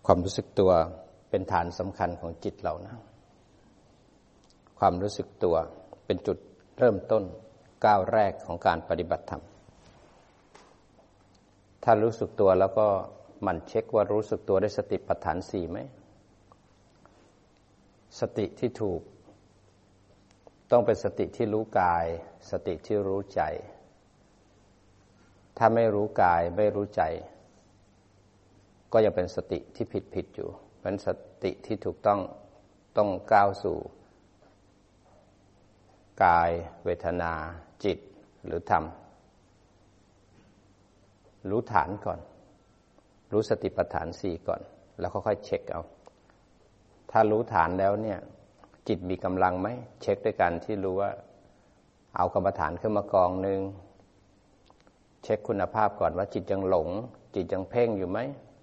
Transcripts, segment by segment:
ความรู้สึกตัวเป็นฐานสำคัญของจิตเรานะความรู้สึกตัวเป็นจุดเริ่มต้นก้าวแรกของการปฏิบัติธรรมถ้ารู้สึกตัวแล้วก็หมั่นเช็คว่ารู้สึกตัวได้สติปัฏฐาน4ไหมสติที่ถูกต้องเป็นสติที่รู้กายสติที่รู้ใจถ้าไม่รู้กายไม่รู้ใจก็ยังเป็นสติที่ผิดอยู่เป็นสติที่ถูกต้องก้าวสู่กายเวทนาจิตหรือธรรมรู้ฐานก่อนรู้สติปัฏฐาน4ก่อนแล้วค่อยๆเช็คเอาถ้ารู้ฐานแล้วเนี่ยจิตมีกำลังไหมเช็คด้วยกันที่รู้ว่าเอากรรมฐานขึ้นมากองนึงเช็คคุณภาพก่อนว่าจิตยังหลงจิตยังเพ่งอยู่ไหม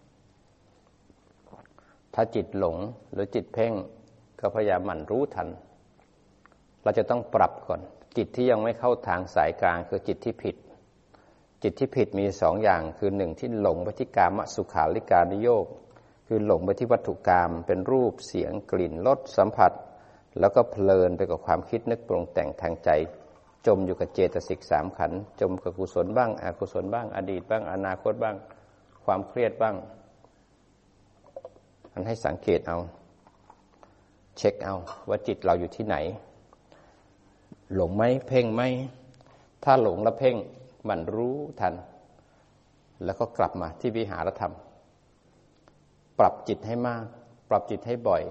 ถ้าจิตหลงหรือจิตเพ่งก็พยายามหมั่นรู้ทันเราจะต้องปรับก่อนจิตที่ยังไม่เข้าทางสายกลางคือจิตที่ผิดจิตที่ผิดมี2อย่างคือ1ที่หลงไปที่กามสุขาริการุโยคคือหลงไปที่วัตถุกรรมเป็นรูปเสียงกลิ่นรสสัมผัสแล้วก็เพลินไปกับความคิดนึกปรุงแต่งทางใจจมอยู่กับเจตสิก3ขันธ์จมกับกุศลบ้างอกุศลบ้างอดีตบ้างอนาคตบ้างความเครียดบ้างอันให้สังเกตเอาเช็คเอาว่าจิตเราอยู่ที่ไหนหลงไหมเพ่งไหมถ้าหลงแล้วเพ่งมันรู้ทันแล้วก็กลับมาที่วิหารธรรมปรับจิตให้มากปรับจิตให้บ่อย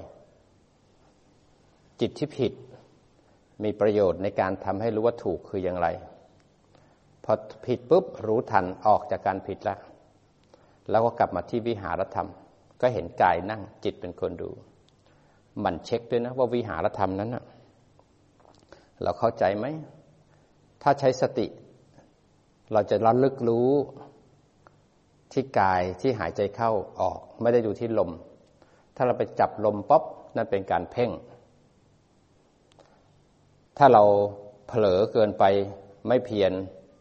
จิตที่ผิดมีประโยชน์ในการทำให้รู้ว่าถูกคืออย่างไรพอผิดปุ๊บรู้ทันออกจากการผิดแล้วก็กลับมาที่วิหารธรรมก็เห็นกายนั่งจิตเป็นคนดูมันเช็คด้วยนะว่าวิหารธรรมนั้นนะเราเข้าใจไหมถ้าใช้สติเราจะระลึกรู้ที่กายที่หายใจเข้าออกไม่ได้ดูที่ลมถ้าเราไปจับลมป๊อบนั่นเป็นการเพ่งถ้าเราเผลอเกินไปไม่เพียร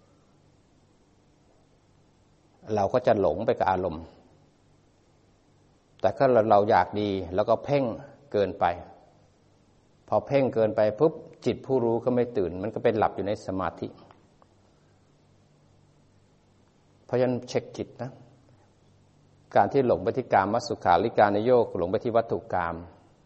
เราก็จะหลงไปกับอารมณ์แต่ถ้าเราอยากดีแล้วก็เพ่งเกินไปพอเพ่งเกินไปปุ๊บจิตผู้รู้ก็ไม่ตื่นมันก็เป็นหลับอยู่ในสมาธิเพราะฉะนั้นเช็คจิตนะการที่หลงไปที่กามสุขาริการุโยคหลงไปที่วัตถุกรรม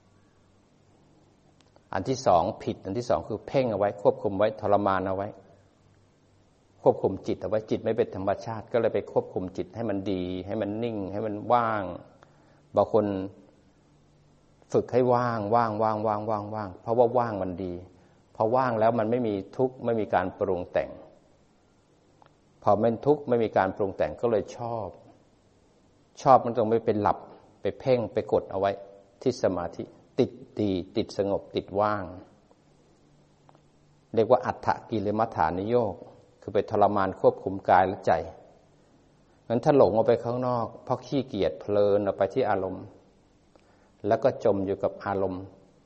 อันที่สองผิดอันที่สองคือเพ่งเอาไว้ควบคุมไว้ทรมานเอาไว้ควบคุมจิตเอาไว้จิตไม่เป็นธรรมชาติก็เลยไปควบคุมจิตให้มันดีให้มันนิ่งให้มันว่างบางคนฝึกให้ว่างเพราะว่าว่างมันดีพอว่างแล้วมันไม่มีทุกข์ไม่มีการปรุงแต่งพอไม่ทุกข์ไม่มีการปรุงแต่งก็เลยชอบมันต้องไม่เป็นหลับไปเพ่งไปกดเอาไว้ที่สมาธิติดดีติดสงบติดว่างเรียกว่าอัฏฐกิลมัฏฐานิโยคคือไปทรมานควบคุมกายและใจงั้นถ้าหลงออกไปข้างนอกเพราะขี้เกียจเพลินออกไปที่อารมณ์แล้วก็จมอยู่กับอารมณ์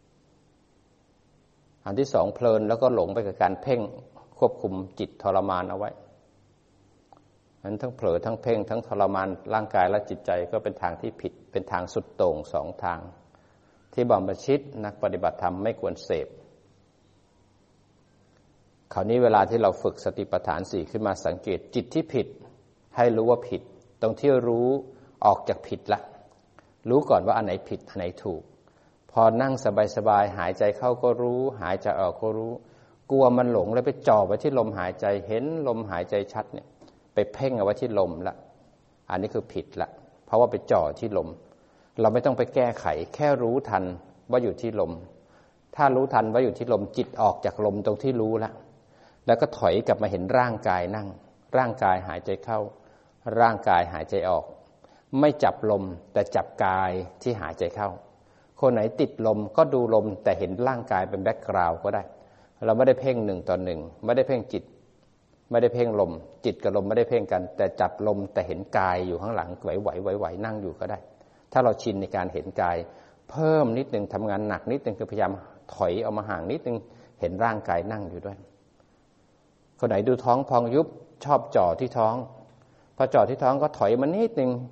อันที่สองเพลินแล้วก็หลงไปกับการเพ่งควบคุมจิตทรมานเอาไว้นั้นทั้งเผลอทั้งเพ่งทั้งทรมานร่างกายและจิตใจก็เป็นทางที่ผิดเป็นทางสุดโต่ง2ทางที่บรรพชิตนักปฏิบัติธรรมไม่ควรเสพคราวนี้เวลาที่เราฝึกสติปัฏฐาน4ขึ้นมาสังเกตจิตที่ผิดให้รู้ว่าผิดตรงที่รู้ออกจากผิดละรู้ก่อนว่าอันไหนผิดอันไหนถูกพอนั่งสบายๆหายใจเข้าก็รู้หายใจออกก็รู้กลัวมันหลงแล้วไปจ่อไว้ที่ลมหายใจเห็นลมหายใจชัดเนี่ยไปเพ่งเอาไว้ที่ลมละอันนี้คือผิดละเพราะว่าไปจ่อที่ลมเราไม่ต้องไปแก้ไขแค่รู้ทันว่าอยู่ที่ลมถ้ารู้ทันว่าอยู่ที่ลมจิตออกจากลมตรงที่รู้แล้วก็ถอยกลับมาเห็นร่างกายนั่งร่างกายหายใจเข้าร่างกายหายใจออกไม่จับลมแต่จับกายที่หายใจเข้าคนไหนติดลมก็ดูลมแต่เห็นร่างกายเป็นแบ็คกราวด์ก็ได้เราไม่ได้เพ่ง1 ต่อ 1ไม่ได้เพ่งจิตไม่ได้เพ่งลมจิตกับลมไม่ได้เพ่งกันแต่จับลมแต่เห็นกายอยู่ข้างหลังไหวนั่งอยู่ก็ได้ถ้าเราชินในการเห็นกายเพิ่มนิดนึงทำงานหนักนิดนึงคือพยายามถอยออกมาห่างนิดนึงเห็นร่างกายนั่งอยู่ด้วยคนไหนดูท้องพองยุบชอบจ่อที่ท้องพอจ่อที่ท้องก็ถอยมานิดนึง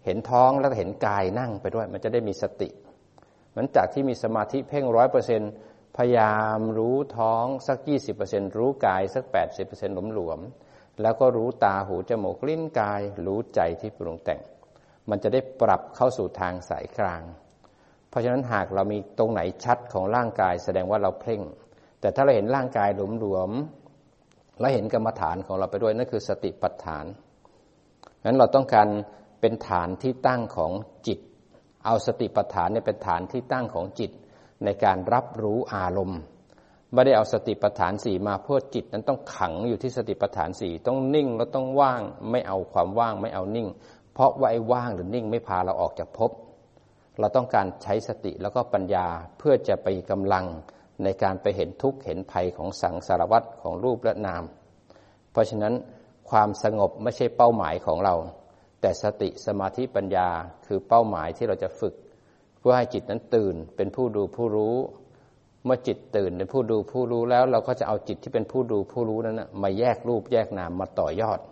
เห็นท้องแล้วเห็นกายนั่งไปด้วยมันจะได้มีสติเหมือนจากที่มีสมาธิเพ่ง 100% พยายามรู้ท้องสัก 20% รู้กายสัก 80% หลวมๆแล้วก็รู้ตาหูจมูกลิ้นกายรู้ใจที่ปรุงแต่งมันจะได้ปรับเข้าสู่ทางสายกลางเพราะฉะนั้นหากเรามีตรงไหนชัดของร่างกายแสดงว่าเราเพ่งแต่ถ้าเราเห็นร่างกายหลวมๆแล้วเห็นกรรมฐานของเราไปด้วยนั่นคือสติปัฏฐานงั้นเราต้องการเป็นฐานที่ตั้งของจิตเอาสติปัฏฐานเนี่ยเป็นฐานที่ตั้งของจิตในการรับรู้อารมณ์ไม่ได้เอาสติปัฏฐาน4มาเพื่อจิตนั้นต้องขังอยู่ที่สติปัฏฐาน4ต้องนิ่งแล้วต้องว่างไม่เอาความว่างไม่เอานิ่งเพราะว่าไอ้ว่างหรือนิ่งไม่พาเราออกจากภพเราต้องการใช้สติแล้วก็ปัญญาเพื่อจะไปกำลังในการไปเห็นทุกข์เห็นภัยของสังสารวัฏของรูปและนามเพราะฉะนั้นความสงบไม่ใช่เป้าหมายของเราแต่สติสมาธิปัญญาคือเป้าหมายที่เราจะฝึกเพื่อให้จิตนั้นตื่นเป็นผู้ดูผู้รู้เมื่อจิตตื่นเป็นผู้ดูผู้รู้แล้วเราก็จะเอาจิตที่เป็นผู้ดูผู้รู้นั้นมาแยกรูปแยกนามมาต่อยอด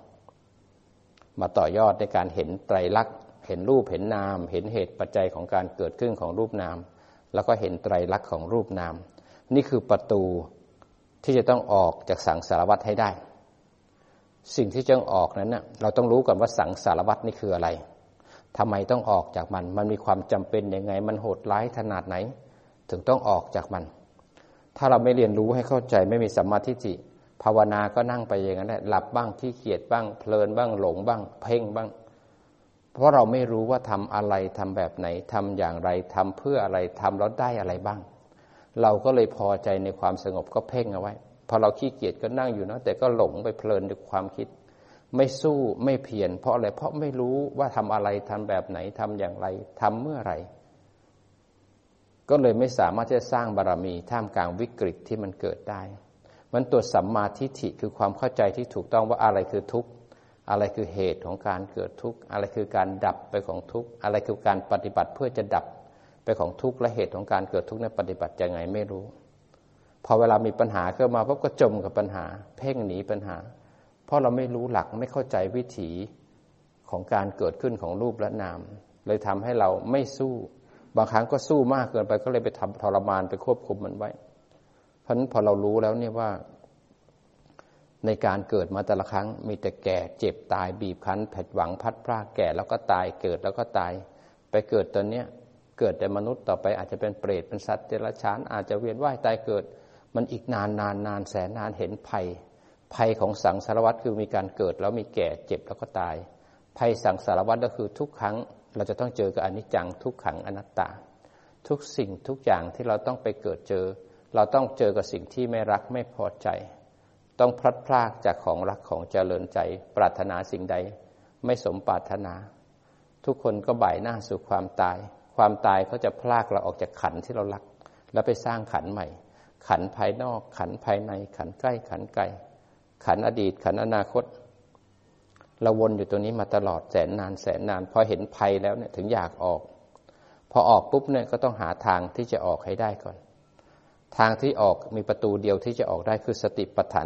ในการเห็นไตรลักษณ์เห็นรูปเห็นนามเห็นเหตุปัจจัยของการเกิดขึ้นของรูปนามแล้วก็เห็นไตรลักษณ์ของรูปนามนี่คือประตูที่จะต้องออกจากสังสารวัฏให้ได้สิ่งที่จะออกนั้นน่ะเราต้องรู้ก่อนว่าสังสารวัฏนี่คืออะไรทำไมต้องออกจากมันมีความจำเป็นยังไงมันโหดร้ายขนาดไหนถึงต้องออกจากมันถ้าเราไม่เรียนรู้ให้เข้าใจไม่มีสัมมาทิฏฐิภาวนาก็นั่งไปอย่างนั้นแหละหลับบ้างขี้เกียจบ้างเพลินบ้างหลงบ้างเพ่งบ้างเพราะเราไม่รู้ว่าทำอะไรทำแบบไหนทำอย่างไรทำเพื่ออะไรทำแล้วได้อะไรบ้างเราก็เลยพอใจในความสงบก็เพ่งเอาไว้พอเราขี้เกียจก็นั่งอยู่นะแต่ก็หลงไปเพลินด้วยความคิดไม่สู้ไม่เพียรเพราะอะไรเพราะไม่รู้ว่าทำอะไรทำแบบไหนทำอย่างไรทำเมื่อไหร่ก็เลยไม่สามารถจะสร้างบารมีท่ามกลางวิกฤตที่มันเกิดได้มันตัวสัมมาทิฏฐิคือความเข้าใจที่ถูกต้องว่าอะไรคือทุกข์อะไรคือเหตุของการเกิดทุกข์อะไรคือการดับไปของทุกข์อะไรคือการปฏิบัติเพื่อจะดับไปของทุกข์และเหตุของการเกิดทุกข์นั้นปฏิบัติยังไงไม่รู้พอเวลามีปัญหาเข้ามาปุ๊บก็จมกับปัญหาเพ่งหนีปัญหาเพราะเราไม่รู้หลักไม่เข้าใจวิถีของการเกิดขึ้นของรูปและนามเลยทำให้เราไม่สู้บางครั้งก็สู้มากเกินไปก็เลยไปทำทรมานไปควบคุมมันไว้เพราะฉะนั้นพอเรารู้แล้วเนี่ยว่าในการเกิดมาแต่ละครั้งมีแต่แก่เจ็บตายบีบคั้นผิดหวังพัดพรากแก่แล้วก็ตายเกิดแล้วก็ตายไปเกิดตอนเนี้ยเกิดแต่มนุษย์ต่อไปอาจจะเป็นเปรตเป็นสัตว์เดรัจฉานอาจจะเวียนว่ายตายเกิดมันอีกนานแสนนานเห็นภัยของสังสารวัฏคือมีการเกิดแล้วมีแก่เจ็บแล้วก็ตายภัยสังสารวัฏก็คือทุกครั้งเราจะต้องเจอกับอนิจจังทุกขังอนัตตาทุกสิ่งทุกอย่างที่เราต้องไปเกิดเจอเราต้องเจอกับสิ่งที่ไม่รักไม่พอใจต้องพลัดพรากจากของรักของเจริญใจปรารถนาสิ่งใดไม่สมปรารถนาทุกคนก็บ่ายหน้าสู่ความตายความตายเขาจะพรากเราออกจากขันธ์ที่เรารักแล้วไปสร้างขันธ์ใหม่ขันธ์ภายนอกขันธ์ภายในขันธ์ใกล้ขันธ์ไกลขันธ์อดีตขันธ์อนาคตเราวนอยู่ตัวนี้มาตลอดแสนนานพอเห็นภัยแล้วเนี่ยถึงอยากออกพอออกปุ๊บเนี่ยก็ต้องหาทางที่จะออกให้ได้ก่อนทางที่ออกมีประตูเดียวที่จะออกได้คือสติปัฏฐาน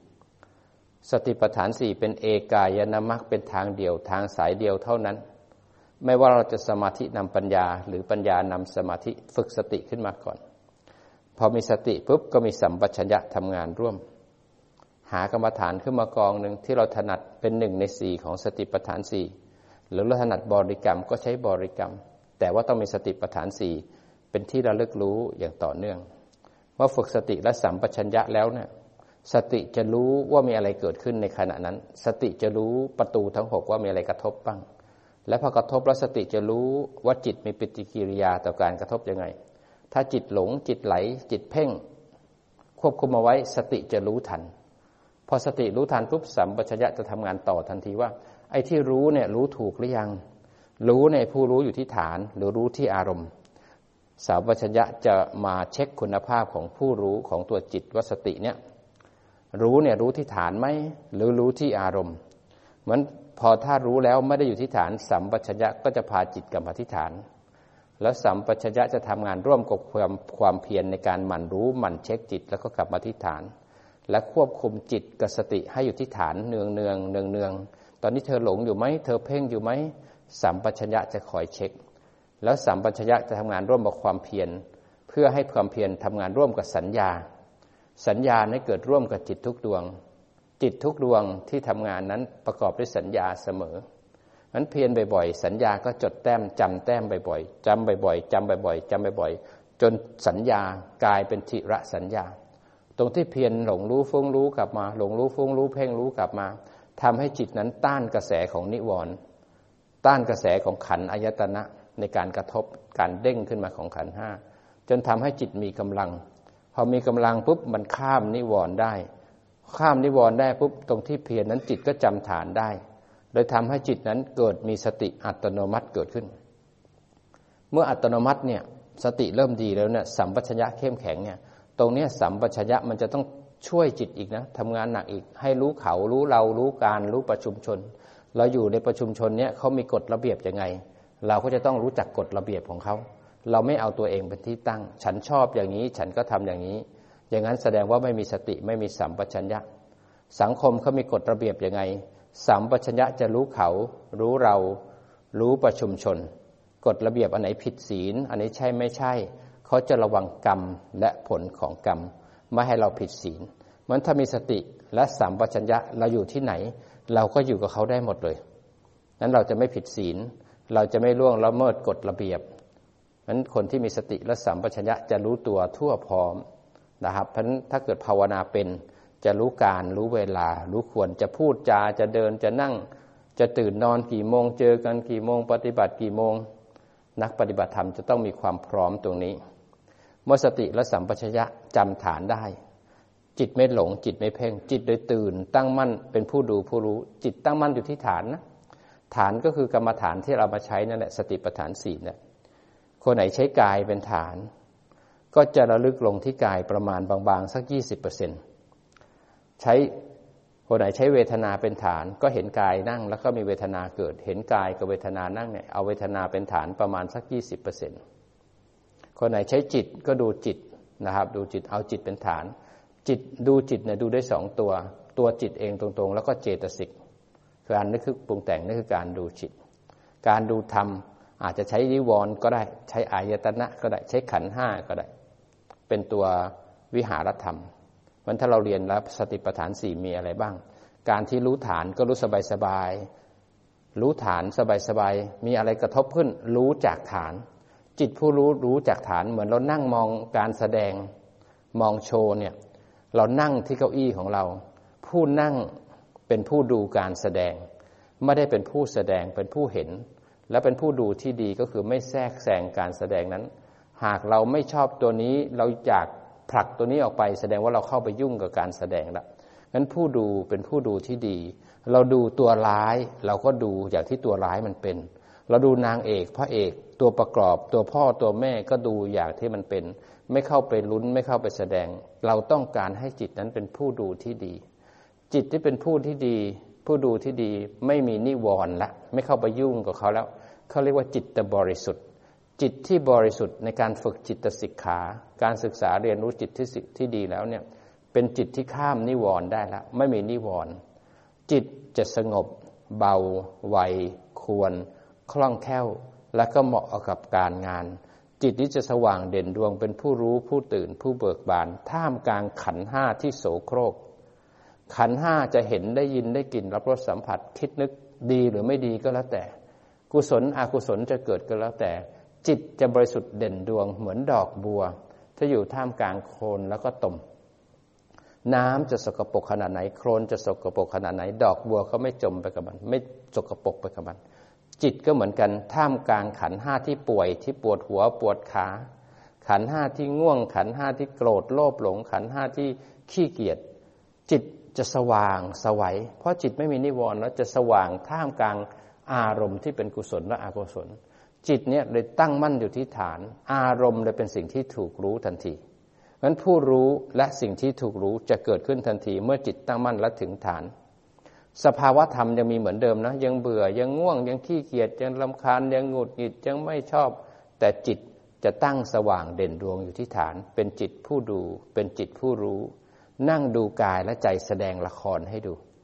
4สติปัฏฐาน4เป็นเอกายนมรรคเป็นทางเดียวทางสายเดียวเท่านั้นไม่ว่าเราจะสมาธินำปัญญาหรือปัญญานำสมาธิฝึกสติขึ้นมาก่อนพอมีสติปุ๊บก็มีสัมปชัญญะทำงานร่วมหากรรมฐานขึ้นมากองหนึ่งที่เราถนัดเป็น1 ใน 4ของสติปัฏฐาน4หรือเราถนัดบริกรรมก็ใช้บริกรรมแต่ว่าต้องมีสติปัฏฐาน4เป็นที่ระลึกรู้อย่างต่อเนื่องว่าฝึกสติและสัมปชัญญะแล้วเนี่ยสติจะรู้ว่ามีอะไรเกิดขึ้นในขณะนั้นสติจะรู้ประตูทั้ง6ว่ามีอะไรกระทบบ้างและพอกระทบแล้วสติจะรู้ว่าจิตมีปฏิกิริยาต่อการกระทบยังไงถ้าจิตหลงจิตไหลจิตเพ่งควบคุมเอาไว้สติจะรู้ทันพอสติรู้ทันปุ๊บสัมปชัญญะจะทำงานต่อทันทีว่าไอ้ที่รู้เนี่ยรู้ถูกหรือยังรู้ในผู้รู้อยู่ที่ฐานหรือรู้ที่อารมณ์สัมปชัญญะจะมาเช็คคุณภาพของผู้รู้ของตัวจิตว่าสติเนี่ยรู้ที่ฐานไหมหรือรู้ที่อารมณ์เหมือนพอถ้ารู้แล้วไม่ได้อยู่ที่ฐานสัมปชัญญะก็จะพาจิตกลับมาที่ฐานแล้วสัมปชัญญะจะทำงานร่วมกับความเพียรในการหมั่นรู้หมั่นเช็คจิตแล้วก็กลับมาที่ฐานและควบคุมจิตกับสติให้อยู่ที่ฐานเนืองตอนนี้เธอหลงอยู่ไหมเธอเพ่งอยู่ไหมสัมปชัญญะจะคอยเช็คแล้วสัมปชัญญะจะทำงานร่วมกับความเพียรเพื่อให้ความเพียรทำงานร่วมกับสัญญาให้เกิดร่วมกับจิตทุกดวงจิตทุกดวงที่ทำงานนั้นประกอบด้วยสัญญาเสมอนั้นเพียรบ่อยๆสัญญาก็จดแต้มจำแต้มบ่อยๆจำบ่อยๆจำบ่อยๆจำบ่อยๆจนสัญญากลายเป็นทิระสัญญาตรงที่เพียรหลงรู้ฟุ้งรู้กลับมาหลงรู้ฟุ้งรู้เพ่งรู้กลับมาทำให้จิตนั้นต้านกระแสของนิวรณ์ต้านกระแสของขันธ์อายตนะในการกระทบการเด้งขึ้นมาของขันธ์ห้าจนทำให้จิตมีกำลังพอมีกำลังปุ๊บมันข้ามนิวรณ์ได้ปุ๊บตรงที่เพียรนั้นจิตก็จำฐานได้โดยทำให้จิตนั้นเกิดมีสติอัตโนมัติเกิดขึ้นเมื่ออัตโนมัติเนี่ยสติเริ่มดีแล้วเนี่ยสัมปชัญญะเข้มแข็งเนี่ยตรงนี้สัมปชัญญะมันจะต้องช่วยจิตอีกนะทำงานหนักอีกให้รู้เขารู้เรารู้การรู้ประชุมชนเราอยู่ในประชุมชนเนี่ยเขามีกฎระเบียบยังไงเราก็จะต้องรู้จักกฎระเบียบของเขาเราไม่เอาตัวเองเป็นที่ตั้งฉันชอบอย่างนี้ฉันก็ทำอย่างนี้อย่างนั้นแสดงว่าไม่มีสติไม่มีสัมปชัญญะสังคมเขามีกฎระเบียบยังไงสัมปชัญญะจะรู้เขารู้เรารู้ประชุมชนกฎระเบียบอันไหนผิดศีลอันไหนใช่ไม่ใช่เขาจะระวังกรรมและผลของกรรมไม่ให้เราผิดศีลมันถ้ามีสติและสัมปชัญญะเราอยู่ที่ไหนเราก็อยู่กับเขาได้หมดเลยนั้นเราจะไม่ผิดศีลเราจะไม่ล่วงละเมิดกฎระเบียบนั้นคนที่มีสติและสัมปชัญญะจะรู้ตัวทั่วพร้อมนะครับเพราะฉะนั้นถ้าเกิดภาวนาเป็นจะรู้การรู้เวลารู้ควรจะพูดจาจะเดินจะนั่งจะตื่นนอนกี่โมงเจอกันกี่โมงปฏิบัติกี่โมงนักปฏิบัติธรรมจะต้องมีความพร้อมตรงนี้เมื่อสติและสัมปชัญญะจำฐานได้จิตไม่หลงจิตไม่เพ่งจิตโดยตื่นตั้งมั่นเป็นผู้ดูผู้รู้จิตตั้งมั่นอยู่ที่ฐานนะฐานก็คือกรรมฐานที่เรามาใช้นั่นแหละสติปัฏฐาน4เนี่ยคนไหนใช้กายเป็นฐานก็จะระลึกลงที่กายประมาณบางๆสัก 20% ใช้คนไหนใช้เวทนาเป็นฐานก็เห็นกายนั่งแล้วก็มีเวทนาเกิดเห็นกายกับเวทนานั่งเนี่ยเอาเวทนาเป็นฐานประมาณสัก 20% คนไหนใช้จิตก็ดูจิตนะครับดูจิตเอาจิตเป็นฐานจิตดูจิตเนี่ยดูได้2ตัวจิตเองตรงๆแล้วก็เจตสิกคืออันนี้คือปรุงแต่งนี่คือการดูจิตการดูธรรมอาจจะใช้นิวรณ์ก็ได้ใช้อายตนะก็ได้ใช้ขันธ์5ก็ได้เป็นตัววิหารธรรมมันถ้าเราเรียนแล้วสติปัฏฐาน4มีอะไรบ้างการที่รู้ฐานก็รู้สบายๆรู้ฐานสบายๆมีอะไรกระทบขึ้นรู้จากฐานจิตผู้รู้จากฐานเหมือนเรานั่งมองการแสดงมองโชว์เนี่ยเรานั่งที่เก้าอี้ของเราผู้นั่งเป็นผู้ดูการแสดงไม่ได้เป็นผู้แสดงเป็นผู้เห็นและเป็นผู้ดูที่ดีก็คือไม่แทรกแซงการแสดงนั้นหากเราไม่ชอบตัวนี้เราอยากผลักตัวนี้ออกไปแสดงว่าเราเข้าไปยุ่งกับการแสดงแล้วงั้นผู้ดูเป็นผู้ดูที่ดีเราดูตัวร้ายเราก็ดูอย่างที่ตัวร้ายมันเป็นเราดูนางเอกพระเอกตัวประกอบตัวพ่อตัวแม่ก็ดูอย่างที่มันเป็นไม่เข้าไปลุ้นไม่เข้าไปแสดงเราต้องการให้จิตนั้นเป็นผู้ดูที่ดีจิตที่เป็นผู้ที่ดีผู้ดูที่ดีไม่มีนิวรณ์ละไม่เข้าไปยุ่งกับเขาแล้วเขาเรียกว่าจิตบริสุทธิ์จิตที่บริสุทธิ์ในการฝึกจิตสิกขาการศึกษาเรียนรู้จิตที่ดีแล้วเนี่ยเป็นจิตที่ข้ามนิวรณ์ได้ละไม่มีนิวรณ์จิตจะสงบเบาไวควรคล่องแคล่วและก็เหมาะกับการงานจิตนี้จะสว่างเด่นดวงเป็นผู้รู้ผู้ตื่นผู้เบิกบานท่ามกลางขันธ์5ที่โสโครกขันธ์5จะเห็นได้ยินได้กลิ่นรับรสสัมผัสคิดนึกดีหรือไม่ดีก็แล้วแต่กุศลอกุศลจะเกิดก็แล้วแต่จิตจะบริสุทธิ์เด่นดวงเหมือนดอกบัวถ้าอยู่ท่ามกลางโคลนแล้วก็ตมน้ำจะสกปรกขนาดไหนโคลนจะสกปรกขนาดไหนดอกบัวก็ไม่จมไปกับมันไม่สกปรกไปกับมันจิตก็เหมือนกันท่ามกลางขันธ์5ที่ป่วยที่ปวดหัวปวดขาขันธ์5ที่ง่วงขันธ์5ที่โกรธโลภหลงขันธ์5ที่ขี้เกียจจิตจะสว่างไสวเพราะจิตไม่มีนิวรณ์แล้วจะสว่างท่ามกลางอารมณ์ที่เป็นกุศลและอกุศลจิตเนี่ยเลยตั้งมั่นอยู่ที่ฐานอารมณ์เลยเป็นสิ่งที่ถูกรู้ทันทีงั้นผู้รู้และสิ่งที่ถูกรู้จะเกิดขึ้นทันทีเมื่อจิตตั้งมั่นและถึงฐานสภาวะธรรมยังมีเหมือนเดิมนะยังเบื่อยังง่วงยังขี้เกียจยังรำคาญยังหงุดหงิดยังไม่ชอบแต่จิตจะตั้งสว่างเด่นดวงอยู่ที่ฐานเป็นจิตผู้ดูเป็นจิตผู้รู้นั่งดูกายและใจแสดงละครให้ดู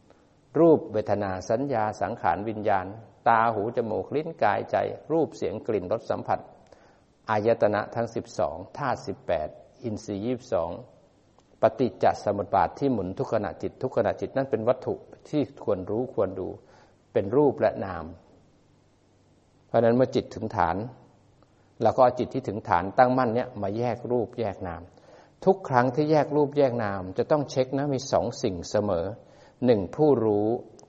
รูปเวทนาสัญญาสังขารวิญญาณตาหูจมูกลิ้นกายใจรูปเสียงกลิ่นรสสัมผัสอายตนะทั้ง12ธาตุ18อินทรีย์22ปฏิจจสมุปบาทที่หมุนทุกขณะจิตทุกขณะจิตนั่นเป็นวัตถุที่ควรรู้ควรดูเป็นรูปและนามเพราะนั้นเมื่อจิตถึงฐานเราก็เอาจิตที่ถึงฐานตั้งมั่นเนี่ยมาแยกรูปแยกนามทุกครั้งที่แยกรูปแยกนามจะต้องเช็คนะมี2สิ่งเสมอ1ผู้รู้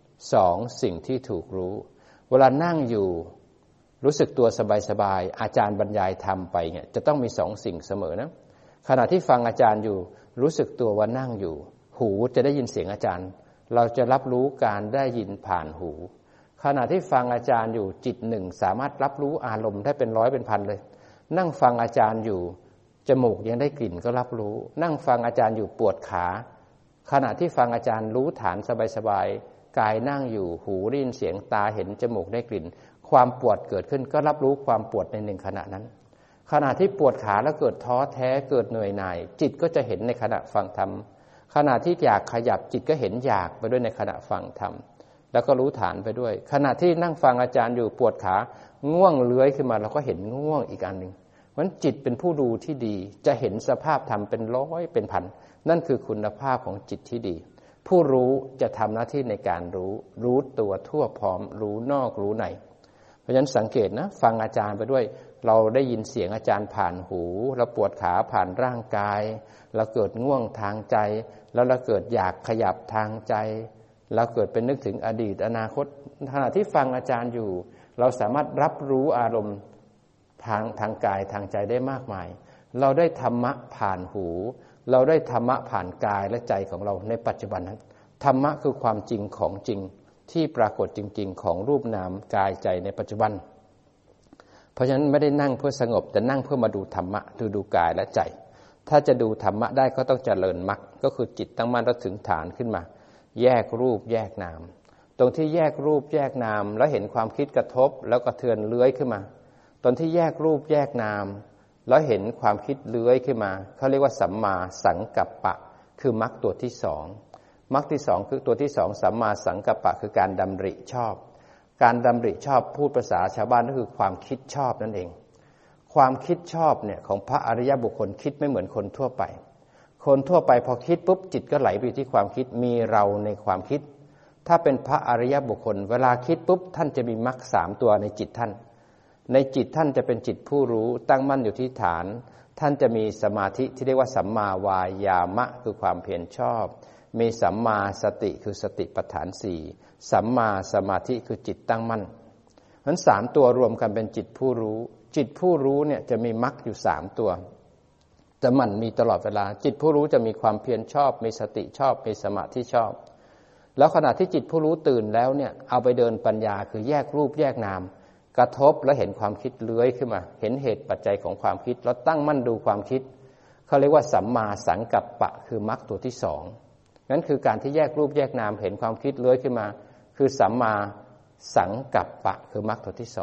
2สิ่งที่ถูกรู้เวลานั่งอยู่รู้สึกตัวสบายๆอาจารย์บรรยายธรรมไปเนี่ยจะต้องมี2สิ่งเสมอนะขณะที่ฟังอาจารย์อยู่รู้สึกตัวว่านั่งอยู่หูจะได้ยินเสียงอาจารย์เราจะรับรู้การได้ยินผ่านหูขณะที่ฟังอาจารย์อยู่จิตหนึ่งสามารถรับรู้อารมณ์ได้เป็นร้อยเป็นพันเลยนั่งฟังอาจารย์อยู่จมูกยังได้กลิ่นก็รับรู้นั่งฟังอาจารย์อยู่ปวดขาขณะที่ฟังอาจารย์รู้ฐานสบายๆกายนั่งอยู่หูได้ยินเสียงตาเห็นจมูกได้กลิ่นความปวดเกิดขึ้นก็รับรู้ความปวดในหนึ่งขณะนั้นขณะที่ปวดขาแล้วเกิดท้อแท้เกิดเหนื่อยหน่ายจิตก็จะเห็นในขณะฟังธรรมขณะที่อยากขยับจิตก็เห็นอยากไปด้วยในขณะฟังธรรมแล้วก็รู้ฐานไปด้วยขณะที่นั่งฟังอาจารย์อยู่ปวดขาง่วงเลื้อยขึ้นมาเราก็เห็นง่วงอีกอันหนึ่งเพราะฉะนั้นจิตเป็นผู้ดูที่ดีจะเห็นสภาพธรรมเป็นร้อยเป็นพันนั่นคือคุณภาพของจิตที่ดีผู้รู้จะทำหน้าที่ในการรู้ตัวทั่วพร้อมรู้นอกรู้ในเพราะฉะนั้นสังเกตนะฟังอาจารย์ไปด้วยเราได้ยินเสียงอาจารย์ผ่านหูเราปวดขาผ่านร่างกายเราเกิดง่วงทางใจแล้วเราเกิดอยากขยับทางใจเราเกิดเป็นนึกถึงอดีตอนาคตขณะที่ฟังอาจารย์อยู่เราสามารถรับรู้อารมณ์ทางกายทางใจได้มากมายเราได้ธรรมะผ่านหูเราได้ธรรมะผ่านกายและใจของเราในปัจจุบันนั้นธรรมะคือความจริงของจริงที่ปรากฏจริงๆของรูปนามกายใจในปัจจุบันเพราะฉะนั้นไม่ได้นั่งเพื่อสงบแต่นั่งเพื่อมาดูธรรมะดูกายและใจถ้าจะดูธรรมะได้ก็ต้องเจริญมรรคก็คือจิตตั้งมั่นแล้วถึงฐานขึ้นมาแยกรูปแยกนามตรงที่แยกรูปแยกนามแล้วเห็นความคิดกระทบแล้วกระเทือนเลื้อยขึ้นมาตอนที่แยกรูปแยกนามแล้วเห็นความคิดเลื้อยขึ้นมาเขาเรียกว่าสัมมาสังกัปปะคือมรรคตัวที่สองมรรคที่สองคือตัวที่สองสัมมาสังกัปปะคือการดำริชอบการดำริชอบพูดภาษาชาวบ้านก็คือความคิดชอบนั่นเองความคิดชอบเนี่ยของพระอริยบุคคลคิดไม่เหมือนคนทั่วไปคนทั่วไปพอคิดปุ๊บจิตก็ไหลไปที่ความคิดมีเราในความคิดถ้าเป็นพระอริยบุคคลเวลาคิดปุ๊บท่านจะมีมรรค3ตัวในจิตท่านในจิตท่านจะเป็นจิตผู้รู้ตั้งมั่นอยู่ที่ฐานท่านจะมีสมาธิที่เรียกว่าสัมมาวายามะคือความเพียรชอบมีสัมมาสติคือสติปัฏฐาน4สัมมาสมาธิคือจิตตั้งมั่นทั้ง3ตัวรวมกันเป็นจิตผู้รู้จิตผู้รู้เนี่ยจะมีมรรคอยู่3ตัวจะหมั่นมีตลอดเวลาจิตผู้รู้จะมีความเพียรชอบมีสติชอบมีสมาธิชอบแล้วขณะที่จิตผู้รู้ตื่นแล้วเนี่ยเอาไปเดินปัญญาคือแยกรูปแยกนามกระทบแล้วเห็นความคิดเลื้อยขึ้นมาเห็นเหตุปัจจัยของความคิดแล้วตั้งมั่นดูความคิดเขาเรียกว่าสัมมาสังกัปปะคือมรรคตัวที่2นั่นคือการที่แยกรูปแยกนามเห็นความคิดเลื้อยขึ้นมาคือสัมมาสังกัปปะคือมรรคตัวที่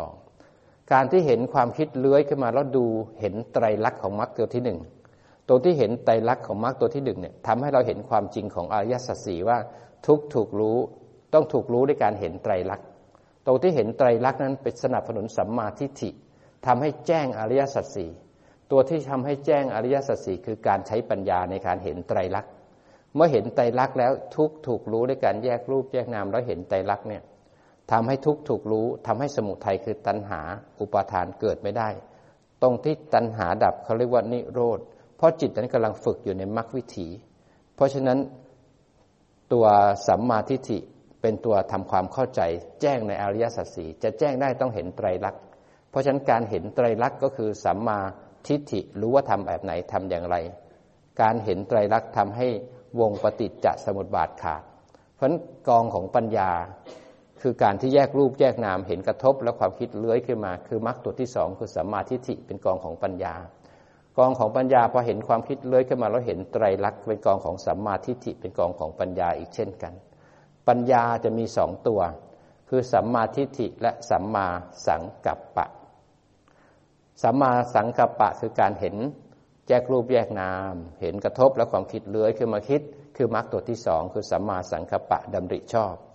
2การที่เห็นความคิดเลื้อยขึ้นมาแล้วดูเห็นไตรลักษณ์ของมรรคตัวที่1ตัวที่เห็นไตรลักษณ์ของมรรคตัวที่1เนี่ยทำให้เราเห็นความจริงของอริยสัจ4ว่าทุกถูกรู้ต้องถูกรู้ด้วยการเห็นไตรลักษณ์ตรงที่เห็นไตรลักษณ์นั้นเป็นสนับสนุนสัมมาทิฏฐิทำให้แจ้งอริยสัจสี่ตัวที่ทำให้แจ้งอริยสัจสี่คือการใช้ปัญญาในการเห็นไตรลักษณ์เมื่อเห็นไตรลักษณ์แล้วทุกถูกรู้ด้วยการแยกรูปแยกนามแล้วเห็นไตรลักษณ์เนี่ยทำให้ทุกถูกรู้ทำให้สมุทัยคือตัณหาอุปาทานเกิดไม่ได้ตรงที่ตัณหาดับเขาเรียกว่านิโรธเพราะจิตนั้นกำลังฝึกอยู่ในมรรควิถีเพราะฉะนั้นตัวสัมมาทิฏฐิเป็นตัวทำความเข้าใจแจ้งในอริยสัจสี่จะแจ้งได้ต้องเห็นไตรลักษณ์เพราะฉะนั้นการเห็นไตรลักษณ์ก็คือสัมมาทิฏฐิรู้ว่าทำแบบไหนทำอย่างไรการเห็นไตรลักษณ์ทำให้วงปฏิจจสมุปบาทขาดเพราะฉะนั้นกองของปัญญาคือการที่แยกรูปแยกนามเห็นกระทบแล้วความคิดเลื้อยขึ้นมาคือมรรคตัวที่2คือสัมมาทิฏฐิเป็นกองของปัญญากองของปัญญาพอเห็นความคิดเลื้อยขึ้นมาแล้วเห็นไตรลักษณ์เป็นกองของสัมมาทิฏฐิเป็นกองของปัญญาอีกเช่นกันปัญญาจะมี2ตัวคือสัมมาทิฏฐิและสัมมาสังกัปปะสัมมาสังกัปปะคือการเห็นแยกรูปแยกนามเห็นกระทบแล้วความคิดเลื้อยขึ้นมาคิดคือมรรคตัวที่2คือสัมมาสังกัปปะดำริชอบ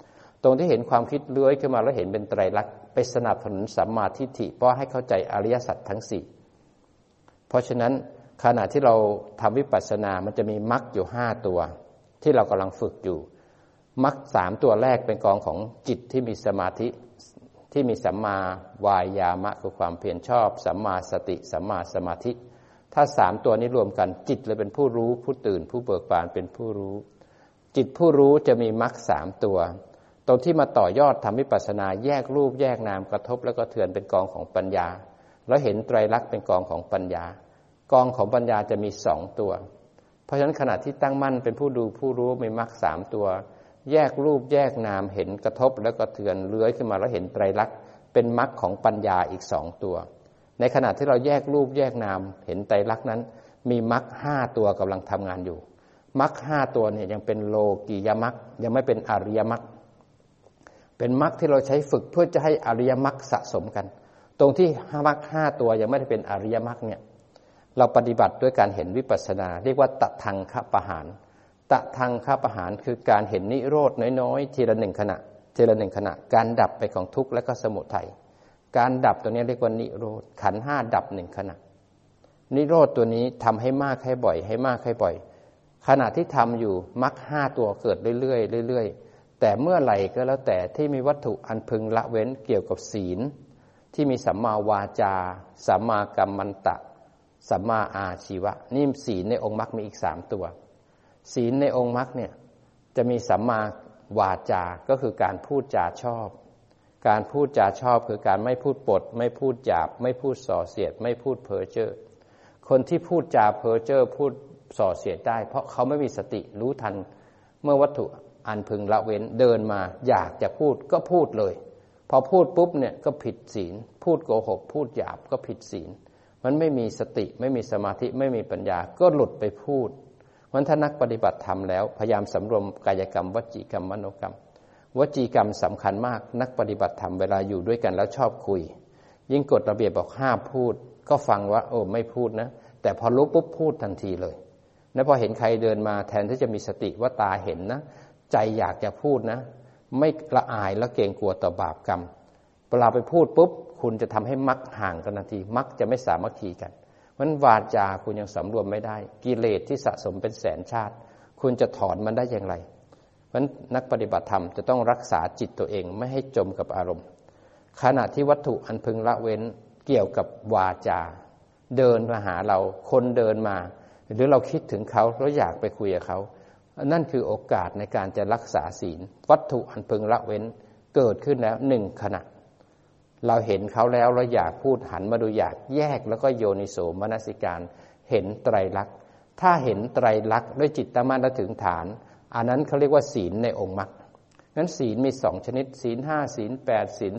ตรงที่เห็นความคิดเลื้อยขึ้นมาแล้วเห็นเป็นไตรลักษณ์ไปสนับสนุนสัมมาทิฏฐิเพราะให้เข้าใจอริยสัจทั้งสี่เพราะฉะนั้นขณะที่เราทำวิปัสสนามันจะมีมรรคอยู่5ตัวที่เรากำลังฝึกอยู่มรรค3ตัวแรกเป็นกองของจิตที่มีสมาธิที่มีสัมมาวายามะคือความเพียรชอบสัมมาสติสัมมาสมาธิถ้า3ตัวนี้รวมกันจิตเลยเป็นผู้รู้ผู้ตื่นผู้เบิกบานเป็นผู้รู้จิตผู้รู้จะมีมรรค3ตัวตรงที่มาต่อยอดทำวิปัสสนาแยกรูปแยกนามกระทบแล้วก็เทือนเป็นกองของปัญญาแล้วเห็นไตรลักษณ์เป็นกองของปัญญากองของปัญญาจะมี2ตัวเพราะฉะนั้นขณะที่ตั้งมั่นเป็นผู้ดูผู้รู้มีมรรค3ตัวแยกรูปแยกนามเห็นกระทบแล้วก็เทือนเลื้อยขึ้นมาแล้วเห็นไตรลักษณ์เป็นมรรคของปัญญาอีก2ตัวในขณะที่เราแยกรูปแยกนามเห็นไตรลักษณ์นั้นมีมรรค5ตัวกำลังทำงานอยู่มรรค5ตัวเนี่ยยังเป็นโลกียมรรคยังไม่เป็นอริยมรรคเป็นมรรคที่เราใช้ฝึกเพื่อจะให้อริยมรรคสะสมกันตรงที่มรรค5ตัวยังไม่ได้เป็นอริยมรรคเนี่ยเราปฏิบัติด้วยการเห็นวิปัสสนาเรียกว่าตทังคปหารตทังคปหารคือการเห็นนิโรธน้อยๆทีละ1ขณะทีละ1ขณะการดับไปของทุกข์และก็สมุทัยการดับตัวนี้เรียกว่านิโรธขันธ์5ดับ1ขณะนิโรธตัวนี้ทำให้มากให้บ่อยให้มากให้บ่อยขณะที่ทำอยู่มรรค5ตัวเกิดเรื่อยๆเรื่อยๆแต่เมื่อไหร่ก็แล้วแต่ที่มีวัตถุอันพึงละเว้นเกี่ยวกับศีลที่มีสัมมาวาจาสัมมากัมมันตะสัมมาอาชีวะนี่ศีลในองค์มรรคมีอีก3ตัวศีลในองค์มรรคเนี่ยจะมีสัมมาวาจาก็คือการพูดจาชอบการพูดจาชอบคือการไม่พูดปดไม่พูดหยาบไม่พูดส่อเสียดไม่พูดเพ้อเจ้อคนที่พูดจาเพ้อเจ้อพูดส่อเสียดได้เพราะเขาไม่มีสติรู้ทันเมื่อวัตถุอันพึงละเว้นเดินมาอยากจะพูดก็พูดเลยพอพูดปุ๊บเนี่ยก็ผิดศีลพูดโกหกพูดหยาบก็ผิดศีลมันไม่มีสติไม่มีสมาธิไม่มีปัญญาก็หลุดไปพูดมันถ้านักปฏิบัติธรรมแล้วพยายามสำรวมกายกรรมวจีกรรมมโนกรรมวจีกรรมสำคัญมากนักปฏิบัติธรรมเวลาอยู่ด้วยกันแล้วชอบคุยยิ่งกฎระเบียบบอกห้ามพูดก็ฟังว่าโอ้ไม่พูดนะแต่พอรู้ปุ๊บพูดทันทีเลยแล้วพอเห็นใครเดินมาแทนที่จะมีสติว่าตาเห็นนะใจอยากจะพูดนะไม่ละอายและเกรงกลัวต่อบาปกรรมเวลาไปพูดปุ๊บคุณจะทำให้มรรคห่างกันทันทีมรรคจะไม่สามัคคีกันมันวาจาคุณยังสำรวมไม่ได้กิเลสที่สะสมเป็นแสนชาติคุณจะถอนมันได้อย่างไรเพราะนักปฏิบัติธรรมจะต้องรักษาจิตตัวเองไม่ให้จมกับอารมณ์ขณะที่วัตถุอันพึงละเว้นเกี่ยวกับวาจาเดินมาหาเราคนเดินมาหรือเราคิดถึงเขาแล้วอยากไปคุยกับเขานั่นคือโอกาสในการจะรักษาศีลวัตถุอันพึงละเว้นเกิดขึ้นแล้ว1ขณะเราเห็นเขาแล้วเราอยากพูดหันมาดูอยากแยกแล้วก็โยนิโสมนสิการเห็นไตรลักษณ์ถ้าเห็นไตรลักษณ์ด้วยจิตตั้งมั่นและถึงฐานอันนั้นเขาเรียกว่าศีลในองค์มรรคงั้นศีลมี2ชนิดศีล5ศีล8ศีล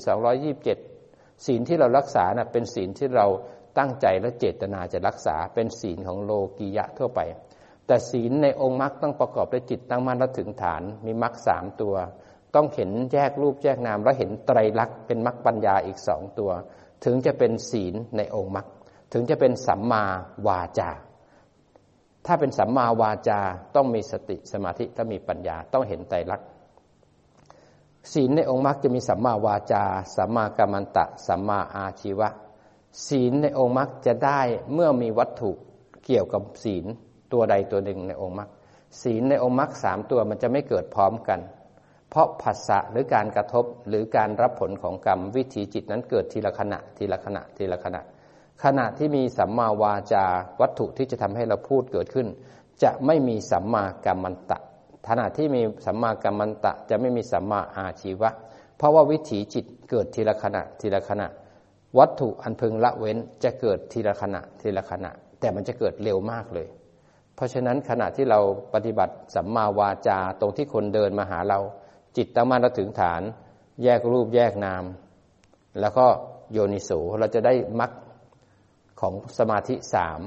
227ศีลที่เรารักษาน่ะเป็นศีลที่เราตั้งใจและเจตนาจะรักษาเป็นศีลของโลกียะทั่วไปแต่ศีลในองค์มรรคต้องประกอบด้วยจิตตั้งมั่นและถึงฐานมีมรรค3ตัวต้องเห็นแยกรูปแยกนามแล้วเห็นไตรลักษณ์เป็นมรรคปัญญาอีก2ตัวถึงจะเป็นศีลในองค์มรรคถึงจะเป็นสัมมาวาจาถ้าเป็นสัมมาวาจาต้องมีสติสมาธิและมีปัญญาต้องเห็นไตรลักษณ์ศีลในองค์มรรคจะมีสัมมาวาจาสัมมากัมมันตะสัมมาอาชีวะศีลในองค์มรรคจะได้เมื่อมีวัตถุเกี่ยวกับศีลตัวใดตัวหนึ่งในองค์มรรคศีลในองค์มรรค3ตัวมันจะไม่เกิดพร้อมกันเพราะผัสสะหรือการกระทบหรือการรับผลของกรรมวิถีจิตนั้นเกิดทีละขณะทีละขณะทีละขณะขณะที่มีสัมมาวาจาวัตถุที่จะทำให้เราพูดเกิดขึ้นจะไม่มีสัมมากัมมันตะขณะที่มีสัมมากัมมันตะจะไม่มีสัมมาอาชีวะเพราะว่าวิถีจิตเกิดทีละขณะทีละขณะวัตถุอันพึงละเว้นจะเกิดทีละขณะทีละขณะแต่มันจะเกิดเร็วมากเลยเพราะฉะนั้นขณะที่เราปฏิบัติสัมมาวาจาตรงที่คนเดินมาหาเราจิตตั้งมั่นและถึงฐานแยกรูปแยกนามแล้วก็โยนิโสเราจะได้มรรคของสมาธิ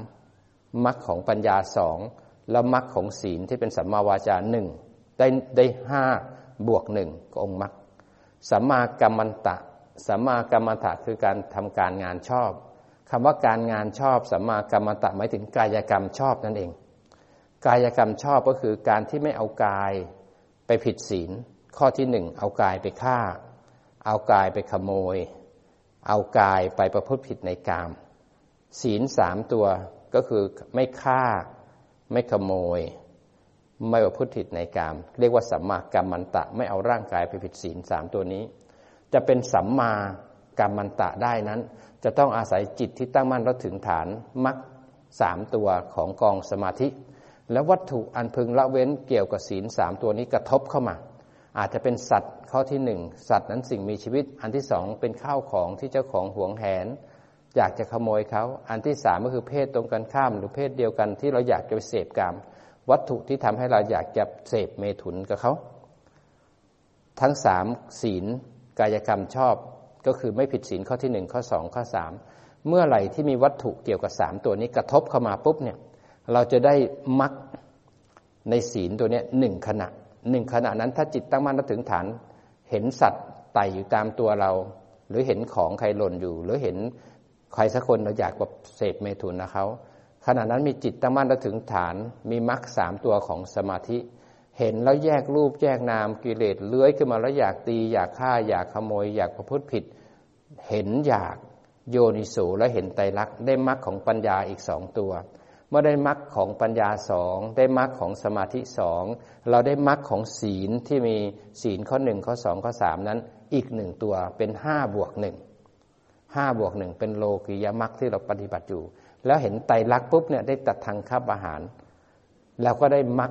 3มรรคของปัญญา2แล้วมรรคของศีลที่เป็นสัมมาวาจา1ได้5บวก1ก็องค์มรรคสัมมากัมมันตะสัมมากัมมันตะคือการทำการงานชอบคำว่าการงานชอบสัมมากัมมันตะหมายถึงกายกรรมชอบนั่นเองกายกรรมชอบก็คือการที่ไม่เอากายไปผิดศีลข้อที่หนึ่งเอากายไปฆ่าเอากายไปขโมยเอากายไปประพฤติผิดในกามศีล3ตัวก็คือไม่ฆ่าไม่ขโมยไม่ประพฤติผิดในกามเรียกว่าสัมมากัมมันตะไม่เอาร่างกายไปผิดศีล3ตัวนี้จะเป็นสัมมากัมมันตะได้นั้นจะต้องอาศัยจิตที่ตั้งมั่นแล้วถึงฐานมรรค3ตัวของกองสมาธิแล้ววัตถุอันพึงละเว้นเกี่ยวกับศีล3ตัวนี้กระทบเข้ามาอาจจะเป็นสัตว์ข้อที่1สัตว์นั้นสิ่งมีชีวิตอันที่2เป็นข้าวของที่เจ้าของหวงแหนอยากจะขโมยเขาอันที่3ก็คือเพศตรงกันข้ามหรือเพศเดียวกันที่เราอยากจะไปเสพกามวัตถุที่ทำให้เราอยากจะเสพเมถุนกับเขาทั้ง3ศีลกายกรรมชอบก็คือไม่ผิดศีลข้อที่1ข้อ2ข้อ3เมื่อไหร่ที่มีวัตถุเกี่ยวกับ3ตัวนี้กระทบเข้ามาปุ๊บเนี่ยเราจะได้มรรคในศีลตัวนี้1ขณะนั้นถ้าจิตตั้งมั่นแล้วถึงฐานเห็นสัตว์ไต่อยู่ตามตัวเราหรือเห็นของใครหล่นอยู่หรือเห็นใครสักคนเราอยากแบบเสพเมถุนนะเขาขณะนั้นมีจิตตั้งมั่นแล้วถึงฐานมีมรรค3ตัวของสมาธิเห็นแล้วแยกรูปแยกนามกิเลสเลื้อยขึ้นมาแล้วอยากตีอยากฆ่าอยากขโมยอยากประพฤติผิดเห็นอยากโยนิโสและเห็นไตรลักษณ์ได้มรรคของปัญญาอีก2ตัวเมื่อได้มรรคของปัญญา2ได้มรรคของสมาธิ2เราได้มรรคของศีลที่มีศีลข้อ1ข้อ2ข้อ3นั้นอีก1ตัวเป็น5+1เป็นโลกิยมรรคที่เราปฏิบัติอยู่แล้วเห็นไตรลักษณ์ปุ๊บเนี่ยได้ตัดทางคับอาหารเราก็ได้มรรค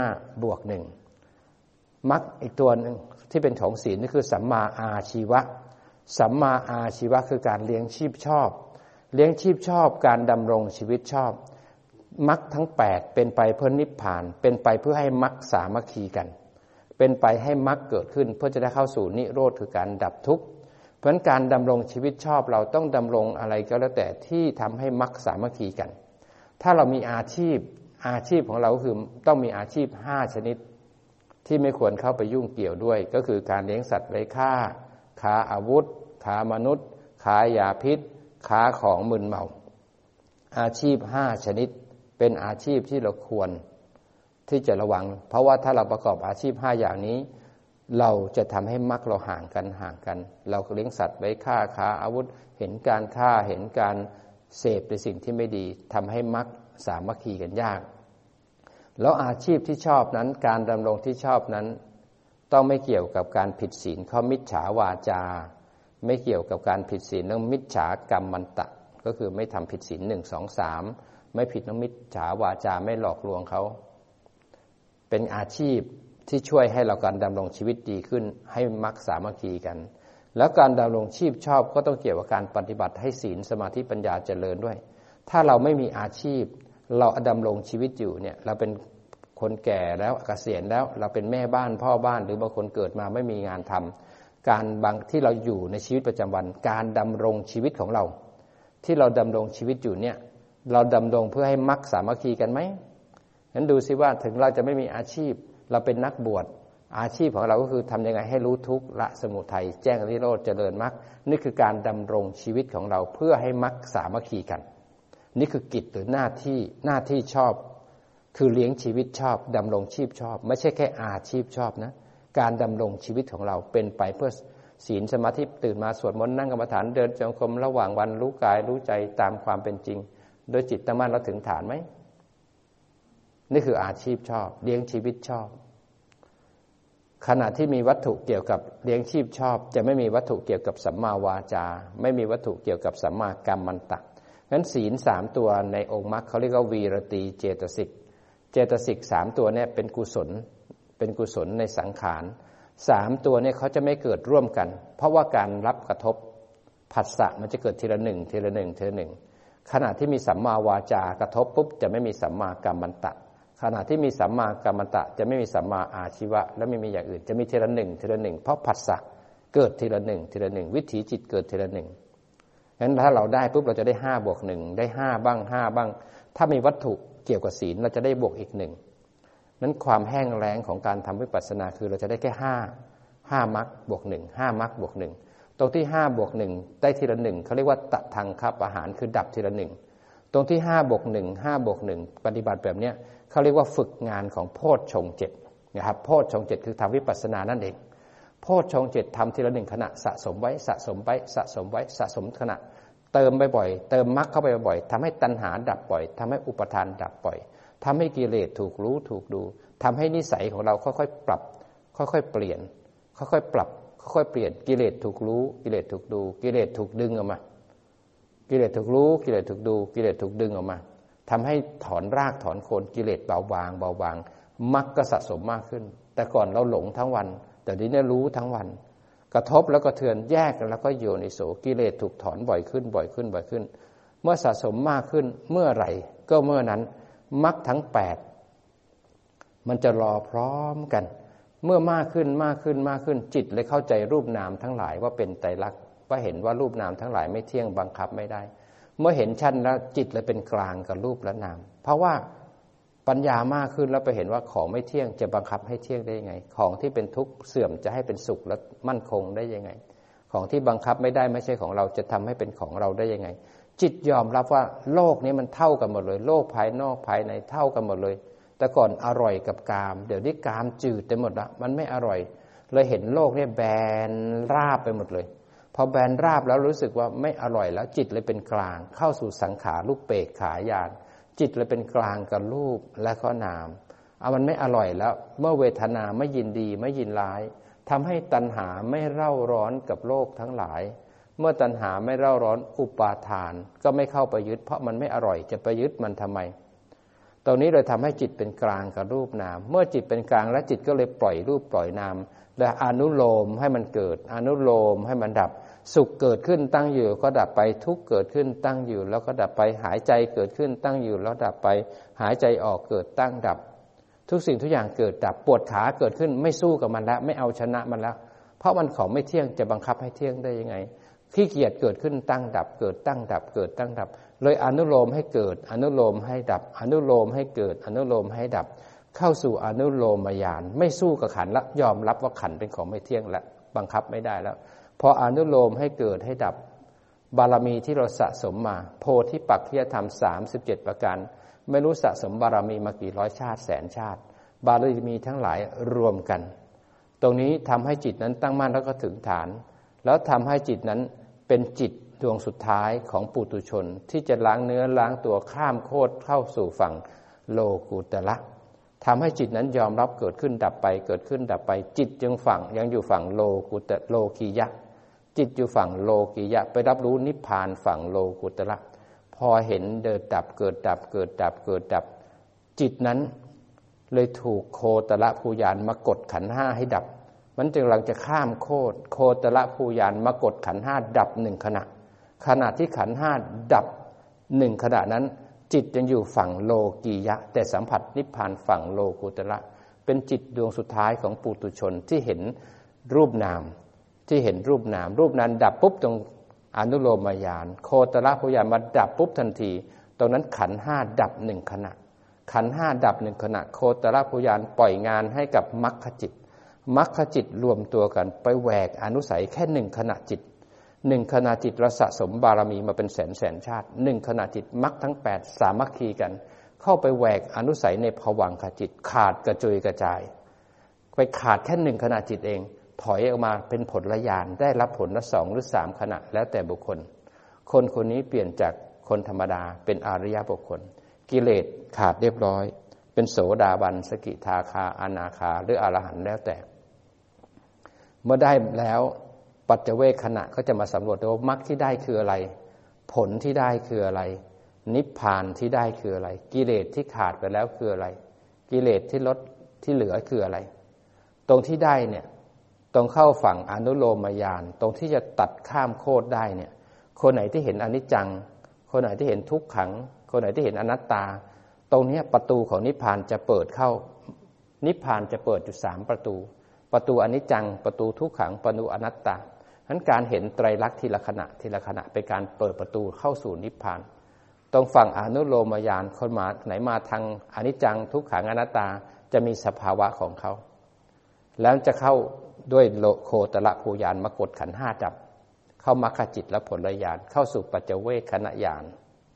5+1มรรคอีกตัวนึงที่เป็นของศีลนี่คือสัมมาอาชีวะสัมมาอาชีวะคือการเลี้ยงชีพชอบเลี้ยงชีพชอบการดำรงชีวิตชอบมรรคทั้ง8เป็นไปเพื่อนิพพานเป็นไปเพื่อให้มรรคสามัคคีกันเป็นไปให้มรรคเกิดขึ้นเพื่อจะได้เข้าสู่นิโรธคือการดับทุกข์เพราะฉะนั้นการดำรงชีวิตชอบเราต้องดำรงอะไรก็แล้วแต่ที่ทำให้มรรคสามัคคีกันถ้าเรามีอาชีพของเราก็คือต้องมีอาชีพ5ชนิดที่ไม่ควรเข้าไปยุ่งเกี่ยวด้วยก็คือการเลี้ยงสัตว์ไร้ค่าค้าอาวุธค้ามนุษย์ค้ายาพิษค้าของมึนเมาอาชีพ5ชนิดเป็นอาชีพที่เราควรที่จะระวังเพราะว่าถ้าเราประกอบอาชีพ5อย่างนี้เราจะทำให้มรรคเราห่างกันเราเลี้ยงสัตว์ไว้ฆ่าค้าอาวุธเห็นการฆ่าเห็นการเสพในสิ่งที่ไม่ดีทำให้มรรคสามัคคีกันยากแล้วอาชีพที่ชอบนั้นการดำรงที่ชอบนั้นต้องไม่เกี่ยวกับการผิดศีลข้อมิจฉาวาจาไม่เกี่ยวกับการผิดศีลเรื่องมิจฉากรรมันตะก็คือไม่ทำผิดศีล1 2 3ไม่ผิดเรื่องมิจฉาวาจาไม่หลอกลวงเขาเป็นอาชีพที่ช่วยให้เราการดำรงชีวิตดีขึ้นให้มรรคสามัคคีกันแล้วการดำรงชีพชอบก็ต้องเกี่ยวกับการปฏิบัติให้ศีลสมาธิปัญญาเจริญด้วยถ้าเราไม่มีอาชีพเราดำรงชีวิตอยู่เนี่ยเราเป็นคนแก่แล้วเกษียณแล้วเราเป็นแม่บ้านพ่อบ้านหรือบางคนเกิดมาไม่มีงานทำการบางที่เราอยู่ในชีวิตประจำวันการดำรงชีวิตของเราที่เราดำรงชีวิตอยู่เนี่ยเราดำรงเพื่อให้มรรคสามัคคีกันไหมงั้นดูซิว่าถึงเราจะไม่มีอาชีพเราเป็นนักบวชอาชีพของเราก็คือทำยังไงให้รู้ทุกข์ละสมุทัยแจ้งนิโรธเจริญมรรคนี่คือการดำรงชีวิตของเราเพื่อให้มรรคสามัคคีกันนี่คือกิจหรือหน้าที่ชอบคือเลี้ยงชีวิตชอบดำรงชีพชอบไม่ใช่แค่อาชีพชอบนะการดำรงชีวิตของเราเป็นไปเพื่อศีลสมาธิตื่นมาสวดมนต์นั่งกรรมฐานเดินจงกรมระหว่างวันรู้กายรู้ใจตามความเป็นจริงโดยจิตตั้งมั่นแล้วถึงฐานไหมนี่คืออาชีพชอบเลี้ยงชีวิตชอบขณะที่มีวัตถุเกี่ยวกับเลี้ยงชีพชอบจะไม่มีวัตถุเกี่ยวกับสัมมาวาจาไม่มีวัตถุเกี่ยวกับสัมมากัมมันตะงั้นศีล3ตัวในองค์มรรคเขาเรียกว่าวีรตีเจตสิก3ตัวเนี่ยเป็นกุศลในสังขาร3ตัวเนี่ยเขาจะไม่เกิดร่วมกันเพราะว่าการรับกระทบผัสสะมันจะเกิดทีละหนึ่งขณะที่มีสัมมาวาจากระทบปุ๊บจะไม่มีสัมมากัมมันตะขณะที่มีสัมมากัมมันตะจะไม่มีสัมมาอาชีวะและไม่มีอย่างอื่นจะมีทีละหนึ่งเพราะผัสสะเกิดทีละหนึ่งวิถีจิตเกิดทีละหนึ่งงั้นถ้าเราได้ปุ๊บเราจะได้5+1ได้5บ้างถ้ามีวัตถุเกี่ยวกับศีลเราจะได้บวกอีก1นั้นความแห้งแล้งของการทำวิปัสสนาคือเราจะได้แค่5มรรคบวก1 5มรรคบวก1ตรงที่5+1ได้ทีละ1เขาเรียกว่าตะทังคับอาหารคือดับทีละ1ตรงที่5+1 ปฏิบัติแบบเนี้ยเขาเรียกว่าฝึกงานของโพชฌงค์7นะครับโพชฌงค์7คือทำวิปัสสนานั่นเองโพชฌงค์7ทำทีละ1ขณะสะสมไว้สะสมไว้สะสมไว้สะสมขณะเติมบ่อยๆเติมมรรคเข้าไปบ่อยๆทำให้ตัณหาดับบ่อยทำให้อุปทานดับบ่อยทำให้กิเลสถูกรู้ถูกดูทำให้นิสัยของเราค่อยๆปรับค่อยๆเปลี่ยนค่อยๆปรับค่อยๆเปลี่ยนกิเลสถูกรู้กิเลสถูกดูกิเลสถูกดึงออกมากิเลสถูกรู้กิเลสถูกดูกิเลสถูกดึงออกมาทำให้ถอนรากถอนโคนกิเลสเบาบางเบาบางมรรคก็สะสมมากขึ้นแต่ก่อนเราหลงทั้งวันแต่นี้เนี่ยรู้ทั้งวันกระทบแล้วก็เทือนแยกกันแล้วก็โยนิโสกิเลสถูกถอนบ่อยขึ้นบ่อยขึ้นบ่อยขึ้นเมื่อสะสมมากขึ้นเมื่อไหร่ก็เมื่อนั้นมรรคทั้ง8มันจะรอพร้อมกันเมื่อมากขึ้นมากขึ้นมากขึ้นจิตเลยเข้าใจรูปนามทั้งหลายว่าเป็นไตรลักษณ์ว่าเห็นว่ารูปนามทั้งหลายไม่เที่ยงบังคับไม่ได้เมื่อเห็นชัดแล้วจิตเลยเป็นกลางกับรูปและนามเพราะว่าปัญญามากขึ้นแล้วไปเห็นว่าของไม่เที่ยงจะบังคับให้เที่ยงได้ยังไงของที่เป็นทุกข์เสื่อมจะให้เป็นสุขและมั่นคงได้ยังไงของที่บังคับไม่ได้ไม่ใช่ของเราจะทำให้เป็นของเราได้ยังไงจิตยอมรับว่าโลกนี้มันเท่ากันหมดเลยโลกภายนอกภายในเท่ากันหมดเลยแต่ก่อนอร่อยกับกามเดี๋ยวนี้กามจืดไปหมดละมันไม่อร่อยเลยเห็นโลกเนี่ยแบนราบไปหมดเลยพอแบนราบแล้วรู้สึกว่าไม่อร่อยแล้วจิตเลยเป็นกลางเข้าสู่สังขารรูปเปกขายานจิตเลยเป็นกลางกับรูปและก็นามมันไม่อร่อยแล้วเมื่อเวทนาไม่ยินดีไม่ยินร้ายทำให้ตัณหาไม่เร่าร้อนกับโลกทั้งหลายเมื่อตัณหาไม่เร่าร้อนอุปาทานก็ไม่เข้าไปยึดเพราะมันไม่อร่อยจะไปยึดมันทำไมตรงนี้เลยทำให้จิตเป็นกลางกับรูปนามเมื่อจิตเป็นกลางแล้วจิตก็เลยปล่อยรูปปล่อยนามและอนุโลมให้มันเกิดอนุโลมให้มันดับสุขเกิดขึ้นตั้งอยู่ก็ดับไปทุกข์เกิดขึ้นตั้งอยู่แล้วก็ดับไปหายใจเกิดขึ้นตั้งอยู่แล้วดับไปหายใจออกเกิดตั้งดับทุกสิ่งทุกอย่างเกิดดับปวดขาเกิดขึ้นไม่สู้กับมันแล้วไม่เอาชนะมันแล้วเพราะมันของไม่เที่ยงจะบังคับให้เที่ยงได้ยังไงขี้เกียจเกิดขึ้นตั้งดับเกิดตั้งดับเกิดตั้งดับเลยอนุโลมให้เกิดอนุโลมให้ดับอนุโลมให้เกิดอนุโลมให้ดับเข้าสู่อนุโลมญาณไม่สู้กับขันธ์ละยอมรับว่าขันธ์เป็นของไม่เที่ยงและบังคับไม่ได้แล้วพออนุโลมให้เกิดให้ดับบารมีที่เราสะสมมาโพธิปักขิยธรรม37ประการไม่รู้สะสมบารมีมากี่ร้อยชาติแสนชาติบารมีทั้งหลายรวมกันตรงนี้ทำให้จิตนั้นตั้งมั่นแล้วก็ถึงฐานแล้วทำให้จิตนั้นเป็นจิตดวงสุดท้ายของปุถุชนที่จะล้างเนื้อล้างตัวข้ามโคตรเข้าสู่ฝั่งโลกุตระทำให้จิตนั้นยอมรับเกิดขึ้นดับไปเกิดขึ้นดับไปจิตยังอยู่ฝั่งโลกุตระโลกียะจิตอยู่ฝั่งโลกียะไปรับรู้นิพพานฝั่งโลกุตระพอเห็นเดินดับเกิดดับเกิดดับเกิดดับจิตนั้นเลยถูกโคตรภูญาณมากดขันธ์ห้าให้ดับมันจึงกำลังจะข้ามโคตรภูญาณมากดขันธ์ห้าดับ1ขณะขณะที่ขันธ์ห้าดับ1ขณะนั้นจิตยังอยู่ฝั่งโลกียะแต่สัมผัสนิพพานฝั่งโลกุตระเป็นจิตดวงสุดท้ายของปุถุชนที่เห็นรูปนามที่เห็นรูปนามดับปุ๊บตรงอนุโลมญาณโคตรภูญาณมาดับปุ๊บทันทีตรงนั้นขันธ์ห้าดับ1ขณะขันธ์ห้าดับ1ขณะโคตรภูญาณปล่อยงานให้กับมรรคจิตมรรคจิตรวมตัวกันไปแหวกอนุสัยแค่1ขณะจิต1ขณะจิตเราสะสมบารมีมาเป็นแสนชาติ1ขณะจิตมรรคทั้ง8สามัคคีกันเข้าไปแหวกอนุสัยในภวังคจิตขาดกระจุยกระจายไปขาดแค่1ขณะจิตเองถอยออกมาเป็นผลญาณได้รับผลละ2หรือ3ขณะแล้วแต่บุคคลคนนี้เปลี่ยนจากคนธรรมดาเป็นอริยบุคคลกิเลสขาดเรียบร้อยเป็นโสดาบันสกิทาคาอนาคาหรืออรหันต์แล้วแต่เมื่อได้แล้วปัจเจเวคขณะก็จะมาสำรวจว่ามรรคที่ได้คืออะไรผลที่ได้คืออะไรนิพพานที่ได้คืออะไรกิเลสที่ขาดไปแล้วคืออะไรกิเลสที่ลดที่เหลือคืออะไรตรงที่ได้เนี่ยตรงเข้าฝั่งอนุโลมญาณตรงที่จะตัดข้ามโคตรได้เนี่ยคนไหนที่เห็นอนิจจังคนไหนที่เห็นทุกขังคนไหนที่เห็นอนัตตาตรงนี้ประตูของนิพพานจะเปิดเข้านิพพานจะเปิดอยู่3ประตูอนิจจังประตูทุกขังประตูอนัตตาฉะนั้นการเห็นไตรลักษณ์ทีละขณะเป็นการเปิดประตูเข้าสู่นิพพานตรงฝั่งอนุโลมญาณคนมาไหนมาทางอนิจจังทุกขังอนัตตาจะมีสภาวะของเขาแล้วจะเข้าด้วยโคตรภูญาณมากดขันธ์5ดับเข้ามรรคจิตและผลญาณเข้าสู่ปัจเจเวคขณะญาณ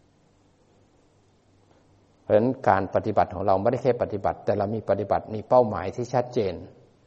เพราะฉะนั้นการปฏิบัติของเราไม่ได้แค่ปฏิบัติแต่เรามีปฏิบัติมีเป้าหมายที่ชัดเจน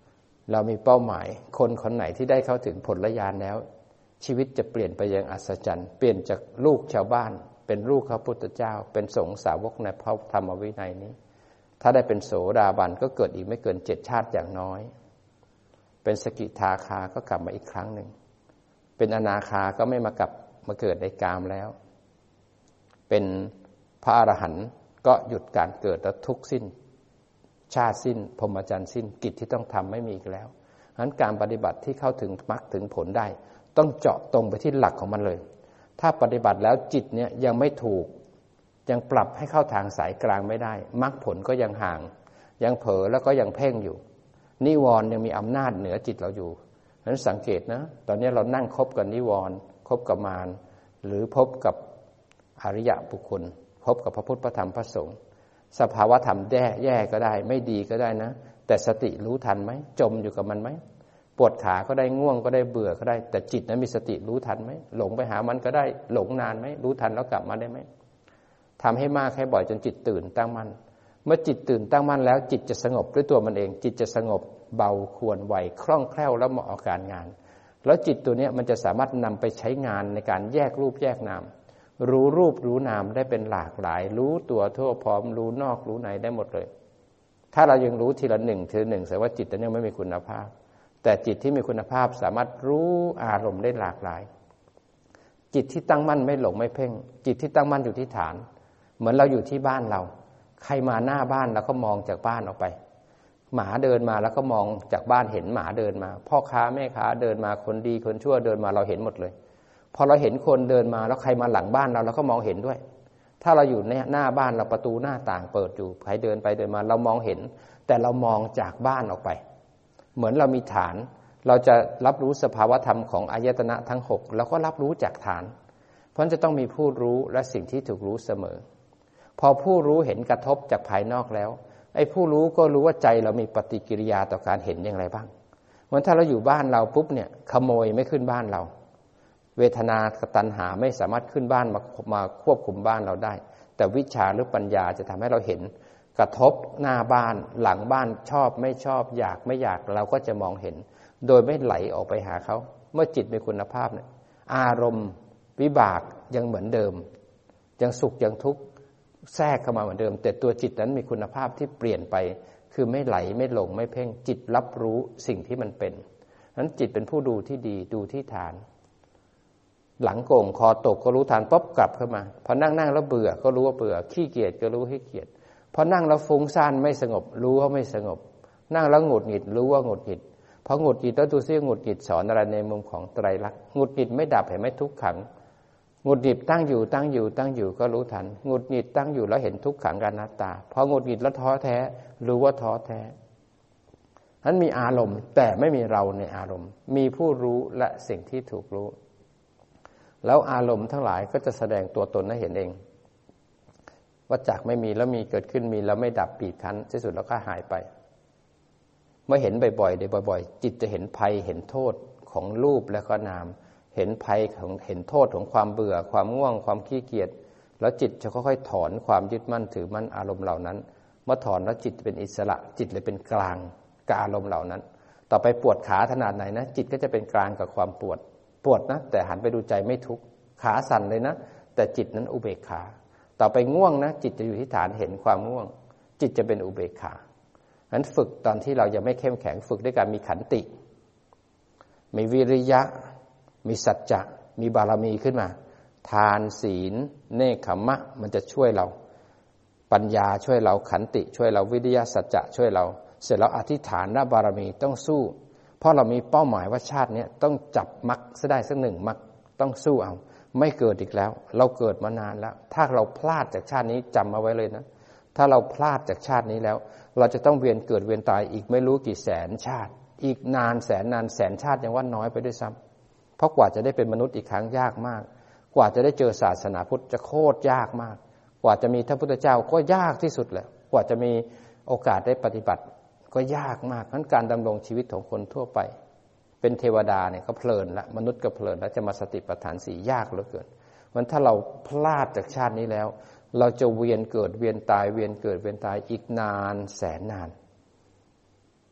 เรามีเป้าหมายคนไหนที่ได้เข้าถึงผลญาณแล้วชีวิตจะเปลี่ยนไปอย่างอัศจรรย์เปลี่ยนจากลูกชาวบ้านเป็นลูกพระพุทธเจ้าเป็นสงฆ์สาวกในพระธรรมวินัยนี้ถ้าได้เป็นโสดาบันก็เกิดอีกไม่เกิน7 ชาติอย่างน้อยเป็นสกิทาคาก็กลับมาอีกครั้งหนึ่งเป็นอนาคาก็ไม่มาเกิดในกามแล้วเป็นพระอรหันต์ก็หยุดการเกิดและทุกข์สิ้นชาติสิ้นพรหมจรรย์สิ้นกิจที่ต้องทำไม่มีอีกแล้วฉะนั้นการปฏิบัติที่เข้าถึงมรรคถึงผลได้ต้องเจาะตรงไปที่หลักของมันเลยถ้าปฏิบัติแล้วจิตเนี่ยยังไม่ถูกยังปรับให้เข้าทางสายกลางไม่ได้มรรคผลก็ยังห่างยังเผลอแล้วก็ยังเพ่งอยู่นิวรณ์ยังมีอำนาจเหนือจิตเราอยู่ฉะนั้นสังเกตนะตอนนี้เรานั่งคบกับนิวรณ์คบกับมารหรือพบกับอริยบุคคลพบกับพระพุทธพระธรรมพระสงฆ์สภาวะธรรมแย่ก็ได้ไม่ดีก็ได้นะแต่สติรู้ทันไหมจมอยู่กับมันไหมปวดขาก็ได้ง่วงก็ได้เบื่อก็ได้แต่จิตนั้นมีสติรู้ทันไหมหลงไปหามันก็ได้หลงนานไหมรู้ทันแล้วกลับมาได้ไหมทำให้มากให้บ่อยจนจิตตื่นตั้งมั่นเมื่อจิตตื่นตั้งมั่นแล้วจิตจะสงบด้วยตัวมันเองจิตจะสงบเบาควรไวคล่องแคล่วและเหมาะกับการงานแล้วจิตตัวนี้มันจะสามารถนำไปใช้งานในการแยกรูปแยกนามรู้รูปรู้นามได้เป็นหลากหลายรู้ตัวทั่วพร้อมรู้นอกรู้ในได้หมดเลยถ้าเรายังรู้ทีละหนึ่งแสดงว่าจิตนั้นยังไม่มีคุณภาพแต่จิตที่มีคุณภาพสามารถรู้อารมณ์ได้หลากหลายจิตที่ตั้งมั่นไม่หลงไม่เพ่งจิตที่ตั้งมั่นอยู่ที่ฐานเหมือนเราอยู่ที่บ้านเราใครมาหน้าบ้านเราก็มองจากบ้านออกไปหมาเดินมาแล้วก็มองจากบ้านเห็นหมาเดินมาพ่อค้าแม่ค้าเดินมาคนดีคนชั่วเดินมาเราเห็นหมดเลยพอเราเห็นคนเดินมาแล้วใครมาหลังบ้านเราก็มองเห็นด้วยถ้าเราอยู่ในหน้าบ้านเราประตูหน้าต่างเปิดอยู่ใครเดินไปเดินมาเรามองเห็นแต่เรามองจากบ้านออกไปเหมือนเรามีฐานเราจะรับรู้สภาวธรรมของอายตนะทั้ง6แล้วก็รับรู้จากฐานเพราะจะต้องมีผู้รู้และสิ่งที่ถูกรู้เสมอพอผู้รู้เห็นกระทบจากภายนอกแล้วไอ้ผู้รู้ก็รู้ว่าใจเรามีปฏิกิริยาต่อการเห็นอย่างไรบ้างเหมือนถ้าเราอยู่บ้านเราปุ๊บเนี่ยขโมยไม่ขึ้นบ้านเราเวทนาตัณหาไม่สามารถขึ้นบ้านมาควบคุมบ้านเราได้แต่วิชาหรือปัญญาจะทำให้เราเห็นกระทบหน้าบ้านหลังบ้านชอบไม่ชอบอยากไม่อยากเราก็จะมองเห็นโดยไม่ไหลออกไปหาเขาเมื่อจิตมีคุณภาพเนี่ยอารมณ์วิบากยังเหมือนเดิมยังสุขยังทุกข์แทรกเข้ามาเหมือนเดิมแต่ตัวจิตนั้นมีคุณภาพที่เปลี่ยนไปคือไม่ไหลไม่หลงไม่เพ่งจิตรับรู้สิ่งที่มันเป็นนั้นจิตเป็นผู้ดูที่ดีดูที่ฐานหลังโก่งคอตกก็รู้ฐานป๊อบกลับเข้ามาพอนั่งแล้วเบื่อก็รู้ว่าเบื่อขี้เกียจก็รู้ขี้เกียจพอนั่งแล้วฟุ้งซ่านไม่สงบรู้ว่าไม่สงบนั่งแล้วหงุดหงิดรู้ว่าหงุดหงิดพอหงุดหงิดแล้วดูซิหงุดหงิดสอนอะไรในมุมของไตรลักษณ์หงุดหงิดไม่ดับเห็นไหมทุกขังหงุดหงิดตั้งอยู่ก็รู้ทันหงุดหงิดตั้งอยู่แล้วเห็นทุกขังอนัตตาพอหงุดหงิดแล้วท้อแท้รู้ว่าท้อแท้นั้นมีอารมณ์แต่ไม่มีเราในอารมณ์มีผู้รู้และสิ่งที่ถูกรู้แล้วอารมณ์ทั้งหลายก็จะแสดงตัวตนให้เห็นเองว่าจากไม่มีแล้วมีเกิดขึ้นมีแล้วไม่ดับปีบคั้นที่สุดแล้วก็หายไปเมื่อเห็นบ่อยๆจิตจะเห็นภัยเห็นโทษของรูปและก็นามเห็นภัยของเห็นโทษของความเบื่อความง่วงความขี้เกียจแล้วจิตจะค่อยๆถอนความยึดมั่นถือมั่นอารมณ์เหล่านั้นเมื่อถอนแล้วจิตเป็นอิสระจิตเลยเป็นกลางกับอารมณ์เหล่านั้นต่อไปปวดขาขนาดไหนนะจิตก็จะเป็นกลางกับความปวดนะแต่หันไปดูใจไม่ทุกข์ขาสั่นเลยนะแต่จิตนั้นอุเบกขาต่อไปง่วงนะจิตจะอยู่ที่ฐานเห็นความง่วงจิตจะเป็นอุเบกขานั้นฝึกตอนที่เรายังไม่เข้มแข็งฝึกด้วยการมีขันติมีวิริยะมีสัจจะมีบารมีขึ้นมาทานศีลเนกขัมมะมันจะช่วยเราปัญญาช่วยเราขันติช่วยเราวิริยะสัจจะช่วยเราเสร็จแล้วอธิษฐานและบารมีต้องสู้เพราะเรามีเป้าหมายว่าชาตินี้ต้องจับมรรคซะได้สักหนึ่งมรรคต้องสู้เอาไม่เกิดอีกแล้วเราเกิดมานานแล้วถ้าเราพลาดจากชาตินี้จำเอาไว้เลยนะถ้าเราพลาดจากชาตินี้แล้วเราจะต้องเวียนเกิดเวียนตายอีกไม่รู้กี่แสนชาติอีกนานแสนชาติยังว่าน้อยไปด้วยซ้ำเพราะกว่าจะได้เป็นมนุษย์อีกครั้งยากมากกว่าจะได้เจอศาสนาพุทธจะโคตรยากมากกว่าจะมีพระพุทธเจ้าก็ยากที่สุดแหละกว่าจะมีโอกาสได้ปฏิบัติก็ยากมากนั้นการดำรงชีวิตของคนทั่วไปเป็นเทวดาเนี่ยก็เพลินละมนุษย์ก็เพลินแล้วจะมาสติปัฏฐาน4ยากเหลือเกินมันถ้าเราพลาดจากชาตินี้แล้วเราจะเวียนเกิดเวียนตายเวียนเกิดเวียนตายอีกนานแสนนาน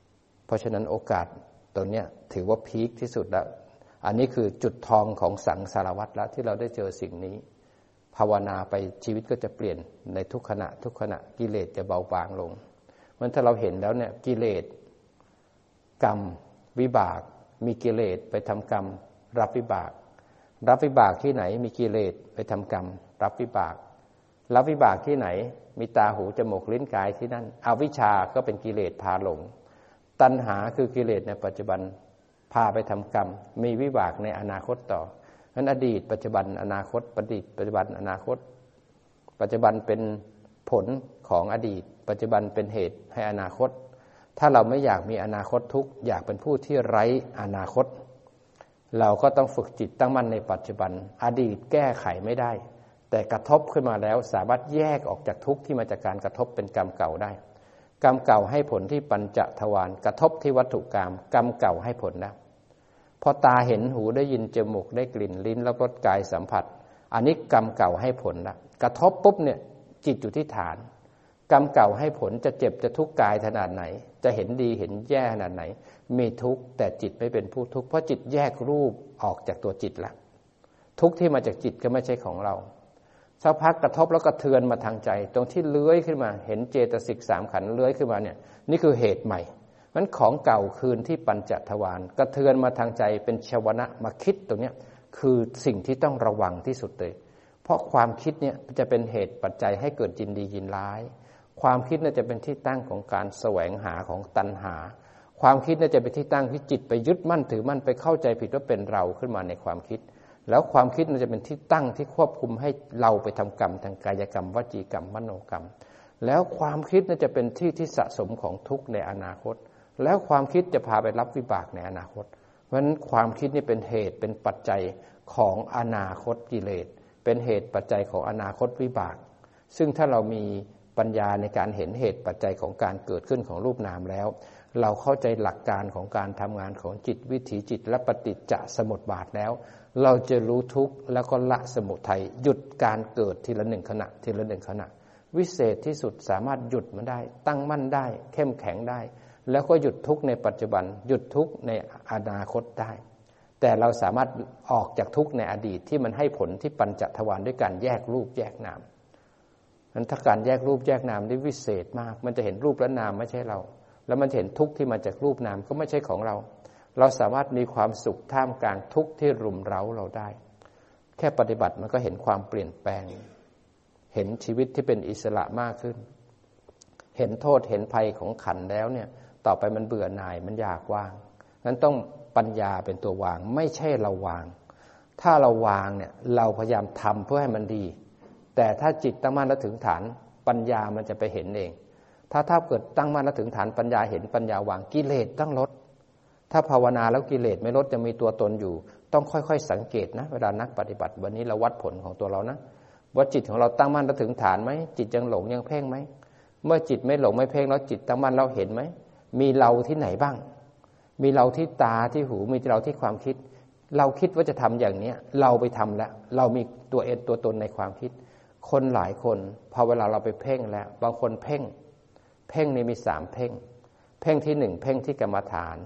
เพราะฉะนั้นโอกาสตัวเนี้ยถือว่าพีคที่สุดแล้วอันนี้คือจุดทองของสังสารวัฏแล้วที่เราได้เจอสิ่งนี้ภาวนาไปชีวิตก็จะเปลี่ยนในทุกขณะกิเลสจะเบาบางลงมันถ้าเราเห็นแล้วเนี่ยกิเลสกรรมวิบากมีกิเลสไปทำกรรมรับวิบากที่ไหนมีกิเลสไปทำกรรมรับวิบากที่ไหนมีตาหูจมูกลิ้นกายที่นั่นอวิชชาก็เป็นกิเลสพาหลงตัณหาคือกิเลสในปัจจุบันพาไปทำกรรมมีวิบากในอนาคตต่อนั้นอดีตปัจจุบันอนาคตปัจจุบันอนาคตปัจจุบันเป็นผลของอดีตปัจจุบันเป็นเหตุให้อนาคตถ้าเราไม่อยากมีอนาคตทุกข์อยากเป็นผู้ที่ไร้อนาคตเราก็ต้องฝึกจิตตั้งมั่นในปัจจุบันอดีตแก้ไขไม่ได้แต่กระทบขึ้นมาแล้วสามารถแยกออกจากทุกข์ที่มาจากการกระทบเป็นกรรมเก่าได้กรรมเก่าให้ผลที่ปัญจทวารกระทบที่วัตถุกรรมกรรมเก่าให้ผลนะพอตาเห็นหูได้ยินจมูกได้กลิ่นลิ้นรับรสกายสัมผัสอันนี้กรรมเก่าให้ผลละกระทบปุ๊บเนี่ยจิตอยู่ที่ฐานกรรมเก่าให้ผลจะเจ็บจะทุกข์กายขนาดไหนจะเห็นดีเห็นแย่ขนาดไหนมีทุกข์แต่จิตไม่เป็นผู้ทุกข์เพราะจิตแยกรูปออกจากตัวจิตละทุกข์ที่มาจากจิตก็ไม่ใช่ของเราสักพักกระทบแล้วกระเทือนมาทางใจตรงที่เลื้อยขึ้นมาเห็นเจตสิก3ขันธ์เลื้อยขึ้นมาเนี่ยนี่คือเหตุใหม่มันของเก่าคืนที่ปัญจทวารกระเทือนมาทางใจเป็นชวนะมาคิดตรงเนี้ยคือสิ่งที่ต้องระวังที่สุดเลยเพราะความคิดเนี่ยจะเป็นเหตุปัจจัยให้เกิดยินดียินร้ายความคิดน่าจะเป็นที่ตั้งของการแสวงหาของตัณหาความคิดน่าจะเป็นที่ตั้งที่จิตไปยึดมั่นถือมั่นไปเข้าใจผิดว่าเป็นเราขึ้นมาในความคิดแล้วความคิดน่าจะเป็นที่ตั้งที่ควบคุมให้เราไปทำกรรมทางกายกรรมวจีกรรมมโนกรรมแล้วความคิดน่าจะเป็นที่ที่สะสมของทุกข์ในอนาคตแล้วความคิดจะพาไปรับวิบากในอนาคตเพราะฉะนั้นความคิดนี่เป็นเหตุเป็นปัจจัยของอนาคตกิเลสเป็นเหตุปัจจัยของอนาคตวิบากซึ่งถ้าเรามีปัญญาในการเห็นเหตุปัจจัยของการเกิดขึ้นของรูปนามแล้วเราเข้าใจหลักการของการทำงานของจิตวิถีจิตและปฏิจจสมุปบาทแล้วเราจะรู้ทุกข์แล้วก็ละสมุทัยหยุดการเกิดทีละหนึ่งขณะทีละหนึ่งขณะวิเศษที่สุดสามารถหยุดมันได้ตั้งมั่นได้เข้มแข็งได้แล้วก็หยุดทุกข์ในปัจจุบันหยุดทุกข์ในอนาคตได้แต่เราสามารถออกจากทุกข์ในอดีตที่มันให้ผลที่ปัญจทวารด้วยการแยกรูปแยกนามนั้นถ้าการแยกรูปแยกนามได้วิเศษมากมันจะเห็นรูปและนามไม่ใช่เราแล้วมันเห็นทุกข์ที่มาจากรูปนามก็ไม่ใช่ของเราเราสามารถมีความสุขท่ามกลางทุกข์ที่รุมเร้าเราได้แค่ปฏิบัติมันก็เห็นความเปลี่ยนแปลงเห็นชีวิตที่เป็นอิสระมากขึ้นเห็นโทษเห็นภัยของขันธ์แล้วเนี่ยต่อไปมันเบื่อหน่ายมันอยากวางนั้นต้องปัญญาเป็นตัววางไม่ใช่เราวางถ้าเราวางเนี่ยเราพยายามทำเพื่อให้มันดีแต่ถ้าจิตตั้งมั่นแล้วถึงฐานปัญญามันจะไปเห็นเองถ้าเกิดตั้งมั่นแล้วถึงฐานปัญญาเห็นปัญญาวางกิเลสต้องลดถ้าภาวนาแล้วกิเลสไม่ลดจะมีตัวตนอยู่ต้องค่อยๆสังเกตนะเวลานักปฏิบัติวันนี้เราวัดผลของตัวเรานะว่าจิตของเราตั้งมั่นแล้วถึงฐานไหมจิตยังหลงยังเพ่งไหมเมื่อจิตไม่หลงไม่เพ่งแล้วจิตตั้งมั่นเราเห็นไหมมีเราที่ไหนบ้างมีเราที่ตาที่หูมีเราที่ความคิดเราคิดว่าจะทำอย่างนี้เราไปทำแล้วเรามีตัวตัวตนในความคิดคนหลายคนพอเวลาเราไปเพ่งแล้วบางคนเพ่งนี่มี3เพ่งที่1เพ่งที่กรรมฐาน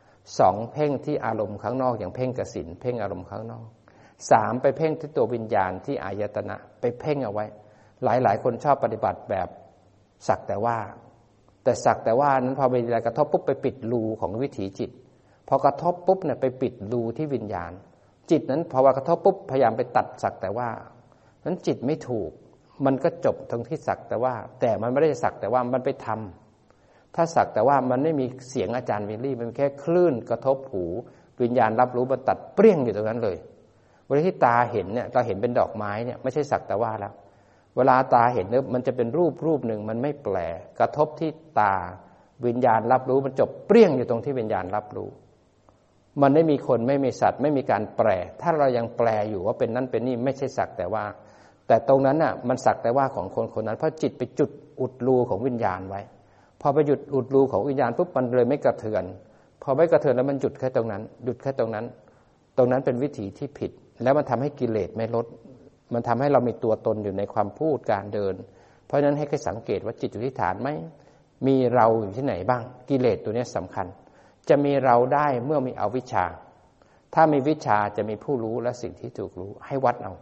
2เพ่งที่อารมณ์ข้างนอกอย่างเพ่งกสิณเพ่งอารมณ์ข้างนอก3ไปเพ่งที่ตัววิญญาณที่อายตนะไปเพ่งเอาไว้หลายคนชอบปฏิบัติแบบสักแต่ว่านั้นพอเวลากระทบปุ๊บไปปิดรูของวิถีจิตพอกระทบปุ๊บเนี่ยไปปิดรูที่วิญญาณจิตนั้นพอว่ากระทบปุ๊บพยายามไปตัดสักแต่ว่านั้นจิตไม่ถูกมันก็จบตรงที่สักแต่ว่าแต่มันไม่ได้สักแต่ว่ามันไปทำถ้าสักแต่ว่ามันไม่มีเสียงอาจารย์วิลลี่มันแค่คลื่นกระทบหูวิญญาณรับรู้มันตัดเปรี้ยงอยู่ตรงนั้นเลยเวลาที่ตาเห็นเนี่ยเราเห็นเป็นดอกไม้เนี่ยไม่ใช่สักแต่ว่าแล้วเวลาตาเห็นเนี่ยมันจะเป็นรูปหนึ่งมันไม่แปลกระทบที่ตาวิญญาณรับรู้มันจบเปรี้ยงอยู่ตรงที่วิญญาณรับรู้มันไม่มีคนไม่มีสัตว์ไม่มีการแปลถ้าเรายังแปลอยู่ว่าเป็นนั้นเป็นนี่ไม่ใช่สักแต่ว่าแต่ตรงนั้นน่ะมันสักแต่ว่าของคนนั้นเพราะจิตไปจุดอุดรูของวิญญาณไว้พอไปหยุดอุดรูของวิญญาณปุ๊บมันเลยไม่กระเทือนพอไม่กระเทือนแล้วมันหยุดแค่ตรงนั้นหยุดแค่ตรงนั้นเป็นวิถีที่ผิดแล้วมันทำให้กิเลสไม่ลดมันทำให้เรามีตัวตนอยู่ในความพูดการเดินเพราะฉะนั้นให้สังเกตว่าจิตอยู่ที่ฐานไหมมีเราอยู่ที่ไหนบ้างกิเลสตัวนี้สำคัญจะมีเราได้เมื่อมีอวิชชาถ้ามีวิชชาจะมีผู้รู้และสิ่งที่ถูกรู้ให้วัดเอา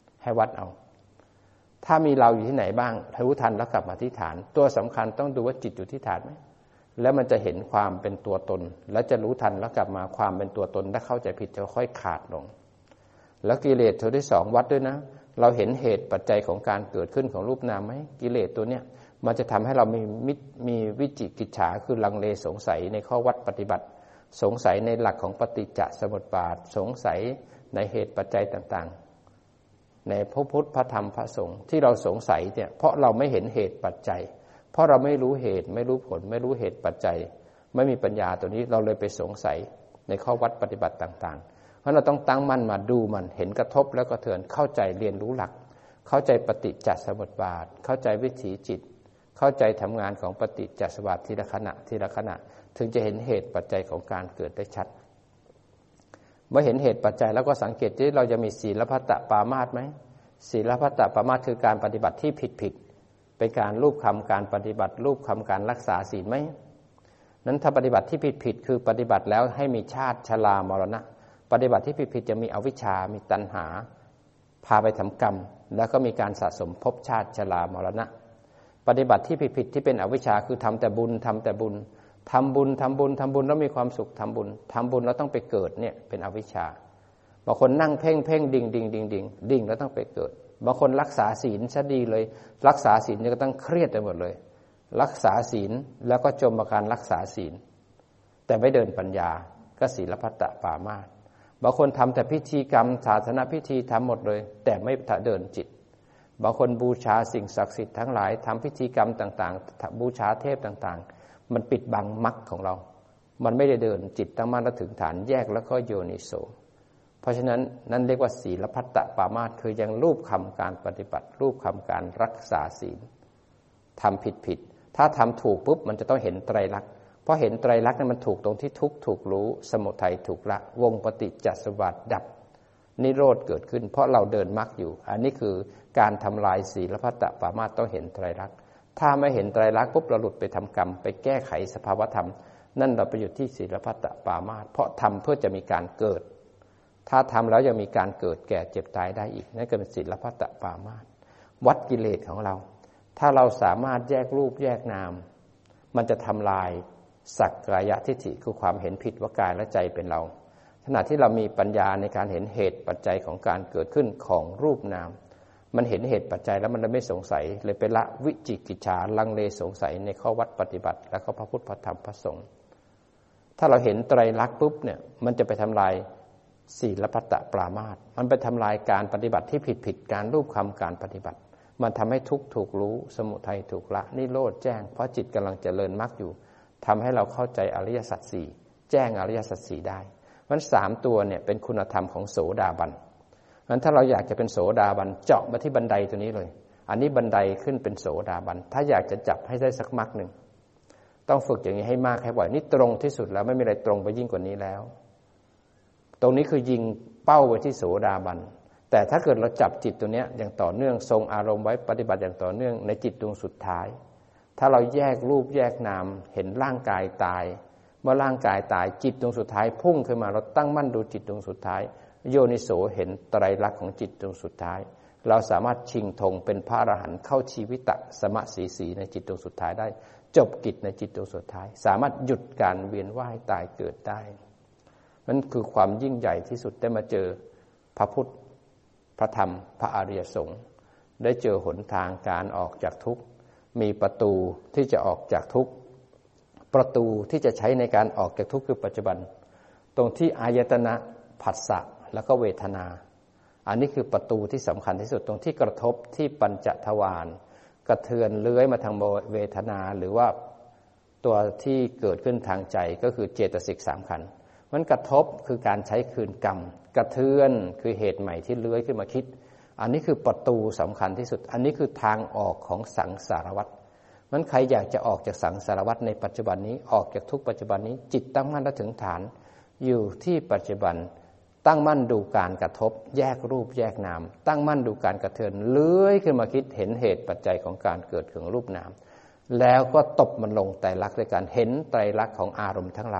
ถ้ามีเราอยู่ที่ไหนบ้างรู้ทันแล้วกลับมาที่ฐานตัวสำคัญต้องดูว่าจิตอยู่ที่ฐานไหมแล้วมันจะเห็นความเป็นตัวตนแล้วจะรู้ทันแล้วกลับมาความเป็นตัวตนถ้าเข้าใจผิดจะค่อยขาดลงแล้วกิเลสตัวที่สองวัดด้วยนะเราเห็นเหตุปัจจัยของการเกิดขึ้นของรูปนามไหมกิเลสตัวเนี้ยมันจะทำให้เรามีวิจิกิจฉาคือลังเลสงสัยในข้อวัดปฏิบัติสงสัยในหลักของปฏิจจสมุปบาทสงสัยในเหตุปัจจัยต่างๆในพระพุทธพระธรรมพระสงฆ์ที่เราสงสัยเนี่ยเพราะเราไม่เห็นเหตุปัจจัยเพราะเราไม่รู้เหตุไม่รู้ผลไม่รู้เหตุปัจจัยไม่มีปัญญาตัวนี้เราเลยไปสงสัยในข้อวัดปฏิบัติต่างๆเพราะเราต้องตั้งมั่นมาดูมันเห็นกระทบแล้วก็เถื่อนเข้าใจเรียนรู้หลักเข้าใจปฏิจจสมุปบาทเข้าใจวิถีจิตเข้าใจทำงานของปฏิจจสมุปบาททีละขณะทีละขณะถึงจะเห็นเหตุปัจจัยของการเกิดได้ชัดเมื่อเห็นเหตุปัจจัยแล้วก็สังเกตที่เราจะมีศีลพัตตปามาสไหมศีลพัตตปามาสคือการปฏิบัติที่ผิดเป็นการรูปคำการปฏิบัติรูปคำการรักษาศีลไหมนั้นถ้าปฏิบัติที่ผิดคือปฏิบัติแล้วให้มีชาติชรามรณะปฏิบัติที่ผิดจะมีอวิชชามีตัณหาพาไปทำกรรมแล้วก็มีการสะสมภพชาติชรามรณะปฏิบัติที่ผิดที่เป็นอวิชชาคือทำแต่บุญทำแต่บุญทำบุญแล้วมีความสุขทำบุญแล้วต้องไปเกิดเนี่ยเป็นอวิชชาบางคนนั่งเพ่งดิ่งแล้วต้องไปเกิดบางคนรักษาศีลซะดีเลยรักษาศีลก็ต้องเครียดไปหมดเลยรักษาศีลแล้วก็จมกับการรักษาศีลแต่ไม่เดินปัญญาก็ศีลพัตตปามาสบางคนทำแต่พิธีกรรมศาสนพิธีทำหมดเลยแต่ไม่เดินจิตบางคนบูชาสิ่งศักดิ์สิทธิ์ทั้งหลายทำพิธีกรรมต่างๆบูชาเทพต่างๆมันปิดบังมรรคของเรามันไม่ได้เดินจิตตั้งมั่นและถึงฐานแยกแล้วก็โยนิโสเพราะฉะนั้นนั่นเรียกว่าศีลพัตตปามาสคือยังรูปคำการปฏิบัติรูปคำการรักษาศีลทำผิดถ้าทำถูกปุ๊บมันจะต้องเห็นไตรลักษณ์เพราะเห็นไตรลักษณ์นั้นมันถูกตรงที่ทุกข์ถูกรู้สมุทัยถูกละวงปฏิจจสมุปบาทดับนิโรธเกิดขึ้นเพราะเราเดินมรรคอยู่อันนี้คือการทำลายศีลพัตตปามาสต้องเห็นไตรลักษณ์ถ้าไม่เห็นไตรลักษณ์ปุ๊บเราหลุดไปทำกรรมไปแก้ไขสภาวธรรมนั่นเราไปอยู่ที่ศีลพัตตปามาสเพราะทำเพื่อจะมีการเกิดถ้าทำแล้วยังมีการเกิดแก่เจ็บตายได้อีกนั่นก็เป็นศีลพัตตปามาสวัดกิเลสของเราถ้าเราสามารถแยกรูปแยกนามมันจะทำลายสักกายทิฏฐิคือความเห็นผิดว่ากายและใจเป็นเราขณะที่เรามีปัญญาในการเห็นเหตุปัจจัยของการเกิดขึ้นของรูปนามมันเห็นเหตุปัจจัยแล้วมันไม่สงสัยเลยไปละวิจิกิจฉาลังเลสงสัยในข้อวัดปฏิบัติแล้วก็พระพุทธพระธรรมพระสงฆ์ถ้าเราเห็นไตรลักษณ์ปุ๊บเนี่ยมันจะไปทำลายศีลพัตตปรามาสมันไปทำลายการปฏิบัติที่ผิดการรูปคำการปฏิบัติมันทำให้ทุกข์ถูกรู้สมุทัยถูกละนิโรธแจ้งเพราะจิตกำลังเจริญมรรคอยู่ทำให้เราเข้าใจอริยสัจสี่แจ้งอริยสัจสี่ได้มัน3ตัวเนี่ยเป็นคุณธรรมของโสดาบันงั้นถ้าเราอยากจะเป็นโสดาบันเจาะมาที่บันไดตัวนี้เลยอันนี้บันไดขึ้นเป็นโสดาบันถ้าอยากจะจับให้ได้สักมรรคหนึ่งต้องฝึกอย่างนี้ให้มากให้บ่อยนี่ตรงที่สุดแล้วไม่มีอะไรตรงไปยิ่งกว่านี้แล้วตรงนี้คือยิงเป้าไปที่โสดาบันแต่ถ้าเกิดเราจับจิตตัวนี้อย่างต่อเนื่องทรงอารมณ์ไว้ปฏิบัติอย่างต่อเนื่องในจิตดวงสุดท้ายถ้าเราแยกรูปแยกนามเห็นร่างกายตายเมื่อร่างกายตายจิตดวงสุดท้ายพุ่งขึ้นมาเราตั้งมั่นดูจิตดวงสุดท้ายโยนิโสเห็นไตรลักษณ์ของจิตดวงสุดท้ายเราสามารถชิงธงเป็นพระอรหันต์เข้าชีวิตสมสีในจิตดวงสุดท้ายได้จบกิจในจิตดวงสุดท้ายสามารถหยุดการเวียนว่ายตายเกิดได้นั่นคือความยิ่งใหญ่ที่สุดได้มาเจอพระพุทธพระธรรมพระอริยสงฆ์ได้เจอหนทางการออกจากทุกข์มีประตูที่จะออกจากทุกข์ประตูที่จะใช้ในการออกจากทุกข์คือปัจจุบันตรงที่อายตนะผัสสะแล้วก็เวทนาอันนี้คือประตูที่สำคัญที่สุดตรงที่กระทบที่ปัญจทวารกระเทือนเลื้อยมาทางเวทนาหรือว่าตัวที่เกิดขึ้นทางใจก็คือเจตสิก3ขันธ์มันกระทบคือการใช้คืนกรรมกระเทือนคือเหตุใหม่ที่เลื้อยขึ้นมาคิดอันนี้คือประตูสำคัญที่สุดอันนี้คือทางออกของสังสารวัฏมันใครอยากจะออกจากสังสารวัฏในปัจจุบันนี้ออกจากทุกปัจจุบันนี้จิตตั้งมั่นและถึงฐานอยู่ที่ปัจจุบันตั้งมั่นดูการกระทบแยกรูปแยกนามตั้งมั่นดูการกระเทือนเลื้อยขึ้นมาคิดเห็นเหตุปัจจัยของการเกิดของรูปนามแล้วก็ตบมันลงไตรลักษณ์ด้วยการเห็นไตรลักษณ์ของอารมณ์ทั้งหลาย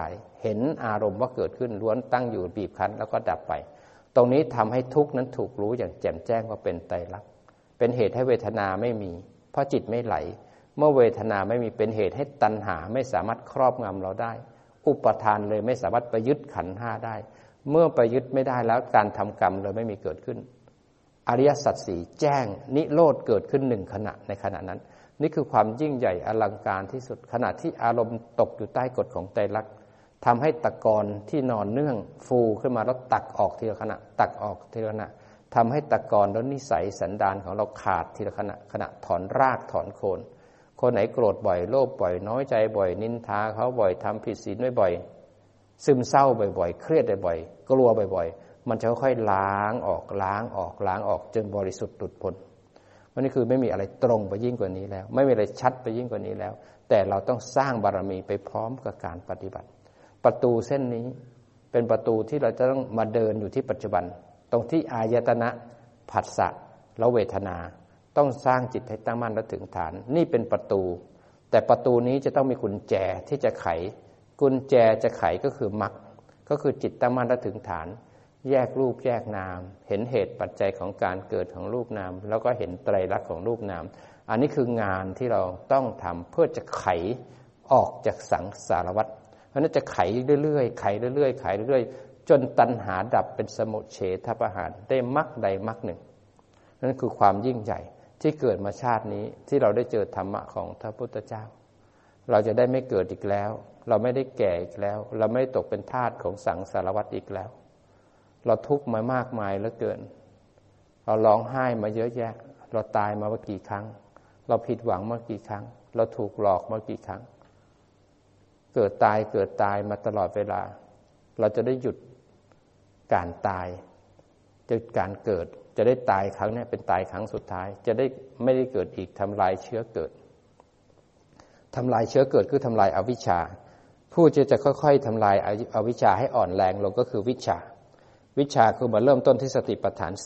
เห็นอารมณ์ว่าเกิดขึ้นล้วนตั้งอยู่บีบคั้นแล้วก็ดับไปตรงนี้ทำให้ทุกข์นั้นถูกรู้อย่างแจ่มแจ้งว่าเป็นไตรลักษณ์เป็นเหตุให้เวทนาไม่มีเพราะจิตไม่ไหลเมื่อเวทนาไม่มีเป็นเหตุให้ตัณหาไม่สามารถครอบงำเราได้อุปทานเลยไม่สามารถไปยึดขันธ์ห้าได้เมื่อไปยึดไม่ได้แล้วการทำกรรมเลยไม่มีเกิดขึ้นอริยสัจสี่แจ้งนิโรธเกิดขึ้นหนึ่งขณะในขณะนั้นนี่คือความยิ่งใหญ่อลังการที่สุดขณะที่อารมณ์ตกอยู่ใต้กฎของไตรลักษณ์ทำให้ตะกอนที่นอนเนื่องฟูขึ้นมาแล้วตักออกทีละขณะตักออกทีละขณะทำให้ตะกอนแล้วนิสัยสันดานของเราขาดทีละขณะถอนรากถอนโคนคนไหนโกรธบ่อยโลภบ่อยน้อยใจบ่อยนินทาเขาบ่อยทำผิดศีลบ่อยซึมเศร้าบ่อยเครียดบ่อยกลัวบ่อยมันจะค่อยๆล้างออกจนบริสุทธิ์หลุดพ้นวันนี้คือไม่มีอะไรตรงไปยิ่งกว่านี้แล้วไม่มีอะไรชัดไปยิ่งกว่านี้แล้วแต่เราต้องสร้างบารมีไปพร้อมกับการปฏิบัติประตูเส้นนี้เป็นประตูที่เราจะต้องมาเดินอยู่ที่ปัจจุบันตรงที่อายตนะผัสสะและเวทนาต้องสร้างจิตให้ตั้งมั่นและถึงฐานนี่เป็นประตูแต่ประตูนี้จะต้องมีกุญแจที่จะไขกุญแจจะไขก็คือมรรคก็คือจิตตั้งมั่นและถึงฐานแยกรูปแยกนามเห็นเหตุปัจจัยของการเกิดของรูปนามแล้วก็เห็นไตรลักษณ์ของรูปนามอันนี้คืองานที่เราต้องทำเพื่อจะไขออกจากสังสารวัฏเพราะนั้นจะไขเรื่อยๆไขเรื่อยๆไขเรื่อยๆจนตัณหาดับเป็นสมุจเฉทประหารได้มรรคใดมรรคหนึ่งนั่นคือความยิ่งใหญ่ที่เกิดมาชาตินี้ที่เราได้เจอธรรมะของพระพุทธเจ้าเราจะได้ไม่เกิดอีกแล้วเราไม่ได้แก่อีกแล้วเราไม่ตกเป็นทาสของสังสารวัฏอีกแล้วเราทุกข์มามากมายเหลือเกินเราร้องไห้มาเยอะแยะเราตายมากี่ครั้งเราผิดหวังมากี่ครั้งเราถูกหลอกมากี่ครั้งเกิดตายมาตลอดเวลาเราจะได้หยุดการตายหยุดการเกิดจะได้ตายครั้งนี้เป็นตายครั้งสุดท้ายจะได้ไม่ได้เกิดอีกทำลายเชื้อเกิดทำลายเชื้อเกิดคือทำลายอวิชชาผู้จะค่อยๆทำลายอวิชชาให้อ่อนแรงลงก็คือวิชชาคือมาเริ่มต้นที่สติปัฏฐาน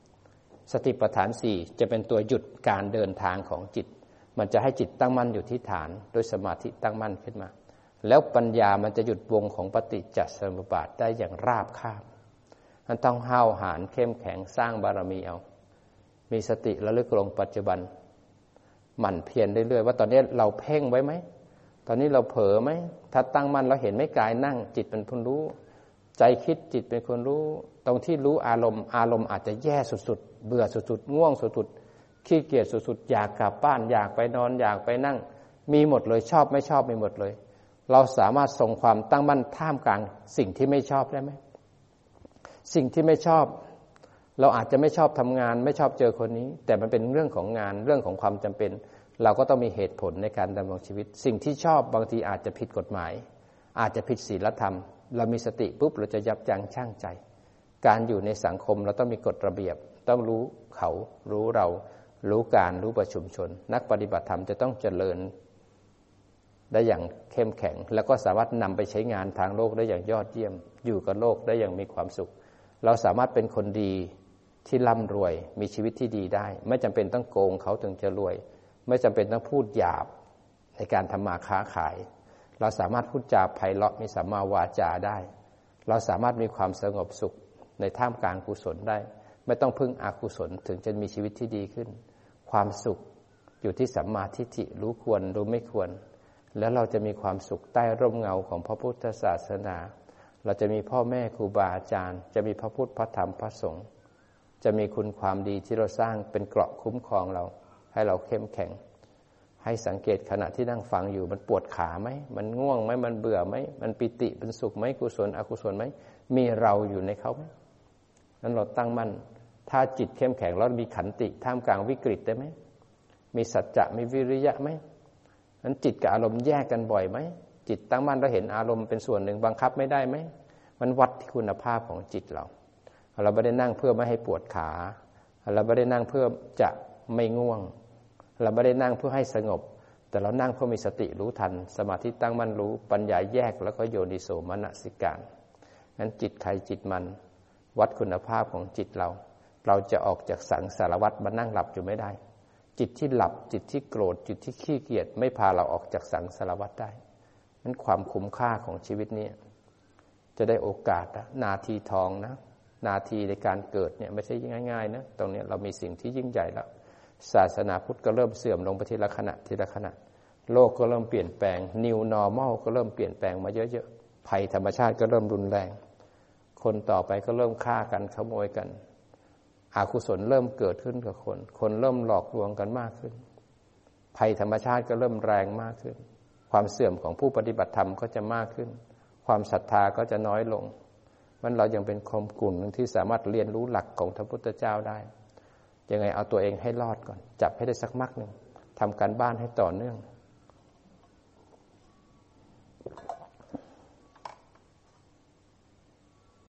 4สติปัฏฐาน4จะเป็นตัวหยุดการเดินทางของจิตมันจะให้จิตตั้งมั่นอยู่ที่ฐานโดยสมาธิตั้งมั่นขึ้นมาแล้วปัญญามันจะหยุดวงของปฏิจจสมุปบาทได้อย่างราบคาบมันต้องห้าวหาญเข้มแข็งสร้างบารมีเอามีสติระลึกลงปัจจุบันหมั่นเพียรเรื่อยๆว่าตอนนี้เราเพ่งไว้ไหมตอนนี้เราเผลอไหมถ้าตั้งมั่นเราเห็นไม่กายนั่งจิตเป็นคนรู้ใจคิดจิตเป็นคนรู้ตรงที่รู้อารมณ์อาจจะแย่สุดๆเบื่อสุดๆง่วงสุดๆขี้เกียจสุดๆอยากกลับบ้านอยากไปนอนอยากไปนั่งมีหมดเลยชอบไม่ชอบมีหมดเลยเราสามารถทรงความตั้งมั่นท่ามกลางสิ่งที่ไม่ชอบได้ไหมสิ่งที่ไม่ชอบเราอาจจะไม่ชอบทำงานไม่ชอบเจอคนนี้แต่มันเป็นเรื่องของงานเรื่องของความจำเป็นเราก็ต้องมีเหตุผลในการดำรงชีวิตสิ่งที่ชอบบางทีอาจจะผิดกฎหมายอาจจะผิดศีลธรรมเรามีสติปุ๊บเราจะยับยั้งชั่งใจการอยู่ในสังคมเราต้องมีกฎระเบียบต้องรู้เขารู้เรารู้การรู้ประชุมชนนักปฏิบัติธรรมจะต้องเจริญได้อย่างเข้มแข็งแล้วก็สามารถนำไปใช้งานทางโลกได้อย่างยอดเยี่ยมอยู่กับโลกได้อย่างมีความสุขเราสามารถเป็นคนดีที่ร่ำรวยมีชีวิตที่ดีได้ไม่จำเป็นต้องโกงเขาถึงจะรวยไม่จำเป็นต้องพูดหยาบในการทำมาค้าขายเราสามารถพูดจาไพเราะมีสัมมาวาจาได้เราสามารถมีความสงบสุขในท่ามกลางกุศลได้ไม่ต้องพึ่งอกุศลถึงจะมีชีวิตที่ดีขึ้นความสุขอยู่ที่สัมมาทิฏฐิรู้ควรรู้ไม่ควรแล้วเราจะมีความสุขใต้ร่มเงาของพระพุทธศาสนาเราจะมีพ่อแม่ครูบาอาจารย์จะมีพระพุทธพระธรรมพระสงฆ์จะมีคุณความดีที่เราสร้างเป็นเกราะคุ้มครองเราให้เราเข้มแข็งให้สังเกตขณะที่นั่งฟังอยู่มันปวดขาไหมมันง่วงไหมมันเบื่อไหมมันปิติเป็นสุขไหมกุศลอกุศลไหมมีเราอยู่ในเขาไหมนั้นเราตั้งมั่นถ้าจิตเข้มแข็งแล้วมีขันติท่ามกลางวิกฤตได้ไหมมีสัจจะมีวิริยะไหมนั้นจิตกับอารมณ์แยกกันบ่อยไหมจิตตั้งมั่นเราเห็นอารมณ์เป็นส่วนหนึ่งบังคับไม่ได้ไหมมันวัดที่คุณภาพของจิตเราไม่ได้นั่งเพื่อไม่ให้ปวดขาเราไม่ได้นั่งเพื่อจะไม่ง่วงเราไม่ได้นั่งเพื่อให้สงบแต่เรานั่งเพื่อมีสติรู้ทันสมาธิตั้งมั่นรู้ปัญญาแยกแล้วก็โยนิโสมนสิการงั้นจิตใครจิตมันวัดคุณภาพของจิตเราจะออกจากสังสารวัฏมานั่งหลับอยู่ไม่ได้จิตที่หลับจิตที่โกรธจิตที่ขี้เกียจไม่พาเราออกจากสังสารวัฏได้นั้นความคุ้มค่าของชีวิตนี้จะได้โอกาสนาทีทองนะนาทีในการเกิดเนี่ยไม่ใช่ง่ายๆนะตรงนี้เรามีสิ่งที่ยิ่งใหญ่แล้วศาสนาพุทธก็เริ่มเสื่อมลงไปทีละขณะทีละขณะโลกก็เริ่มเปลี่ยนแปลง New Normal ก็เริ่มเปลี่ยนแปลงมาเยอะๆภัยธรรมชาติก็เริ่มรุนแรงคนต่อไปก็เริ่มฆ่ากันขโมยกันอกุศลเริ่มเกิดขึ้นกับคนเริ่มหลอกลวงกันมากขึ้นภัยธรรมชาติก็เริ่มแรงมากขึ้นความเสื่อมของผู้ปฏิบัติธรรมก็จะมากขึ้นความศรัทธาก็จะน้อยลงมันเรายังเป็นคนกลุ่มนึงที่สามารถเรียนรู้หลักของพระพุทธเจ้าได้ยังไงเอาตัวเองให้รอดก่อนจับให้ได้สักมรรคนึงทำการบ้านให้ต่อเนื่อง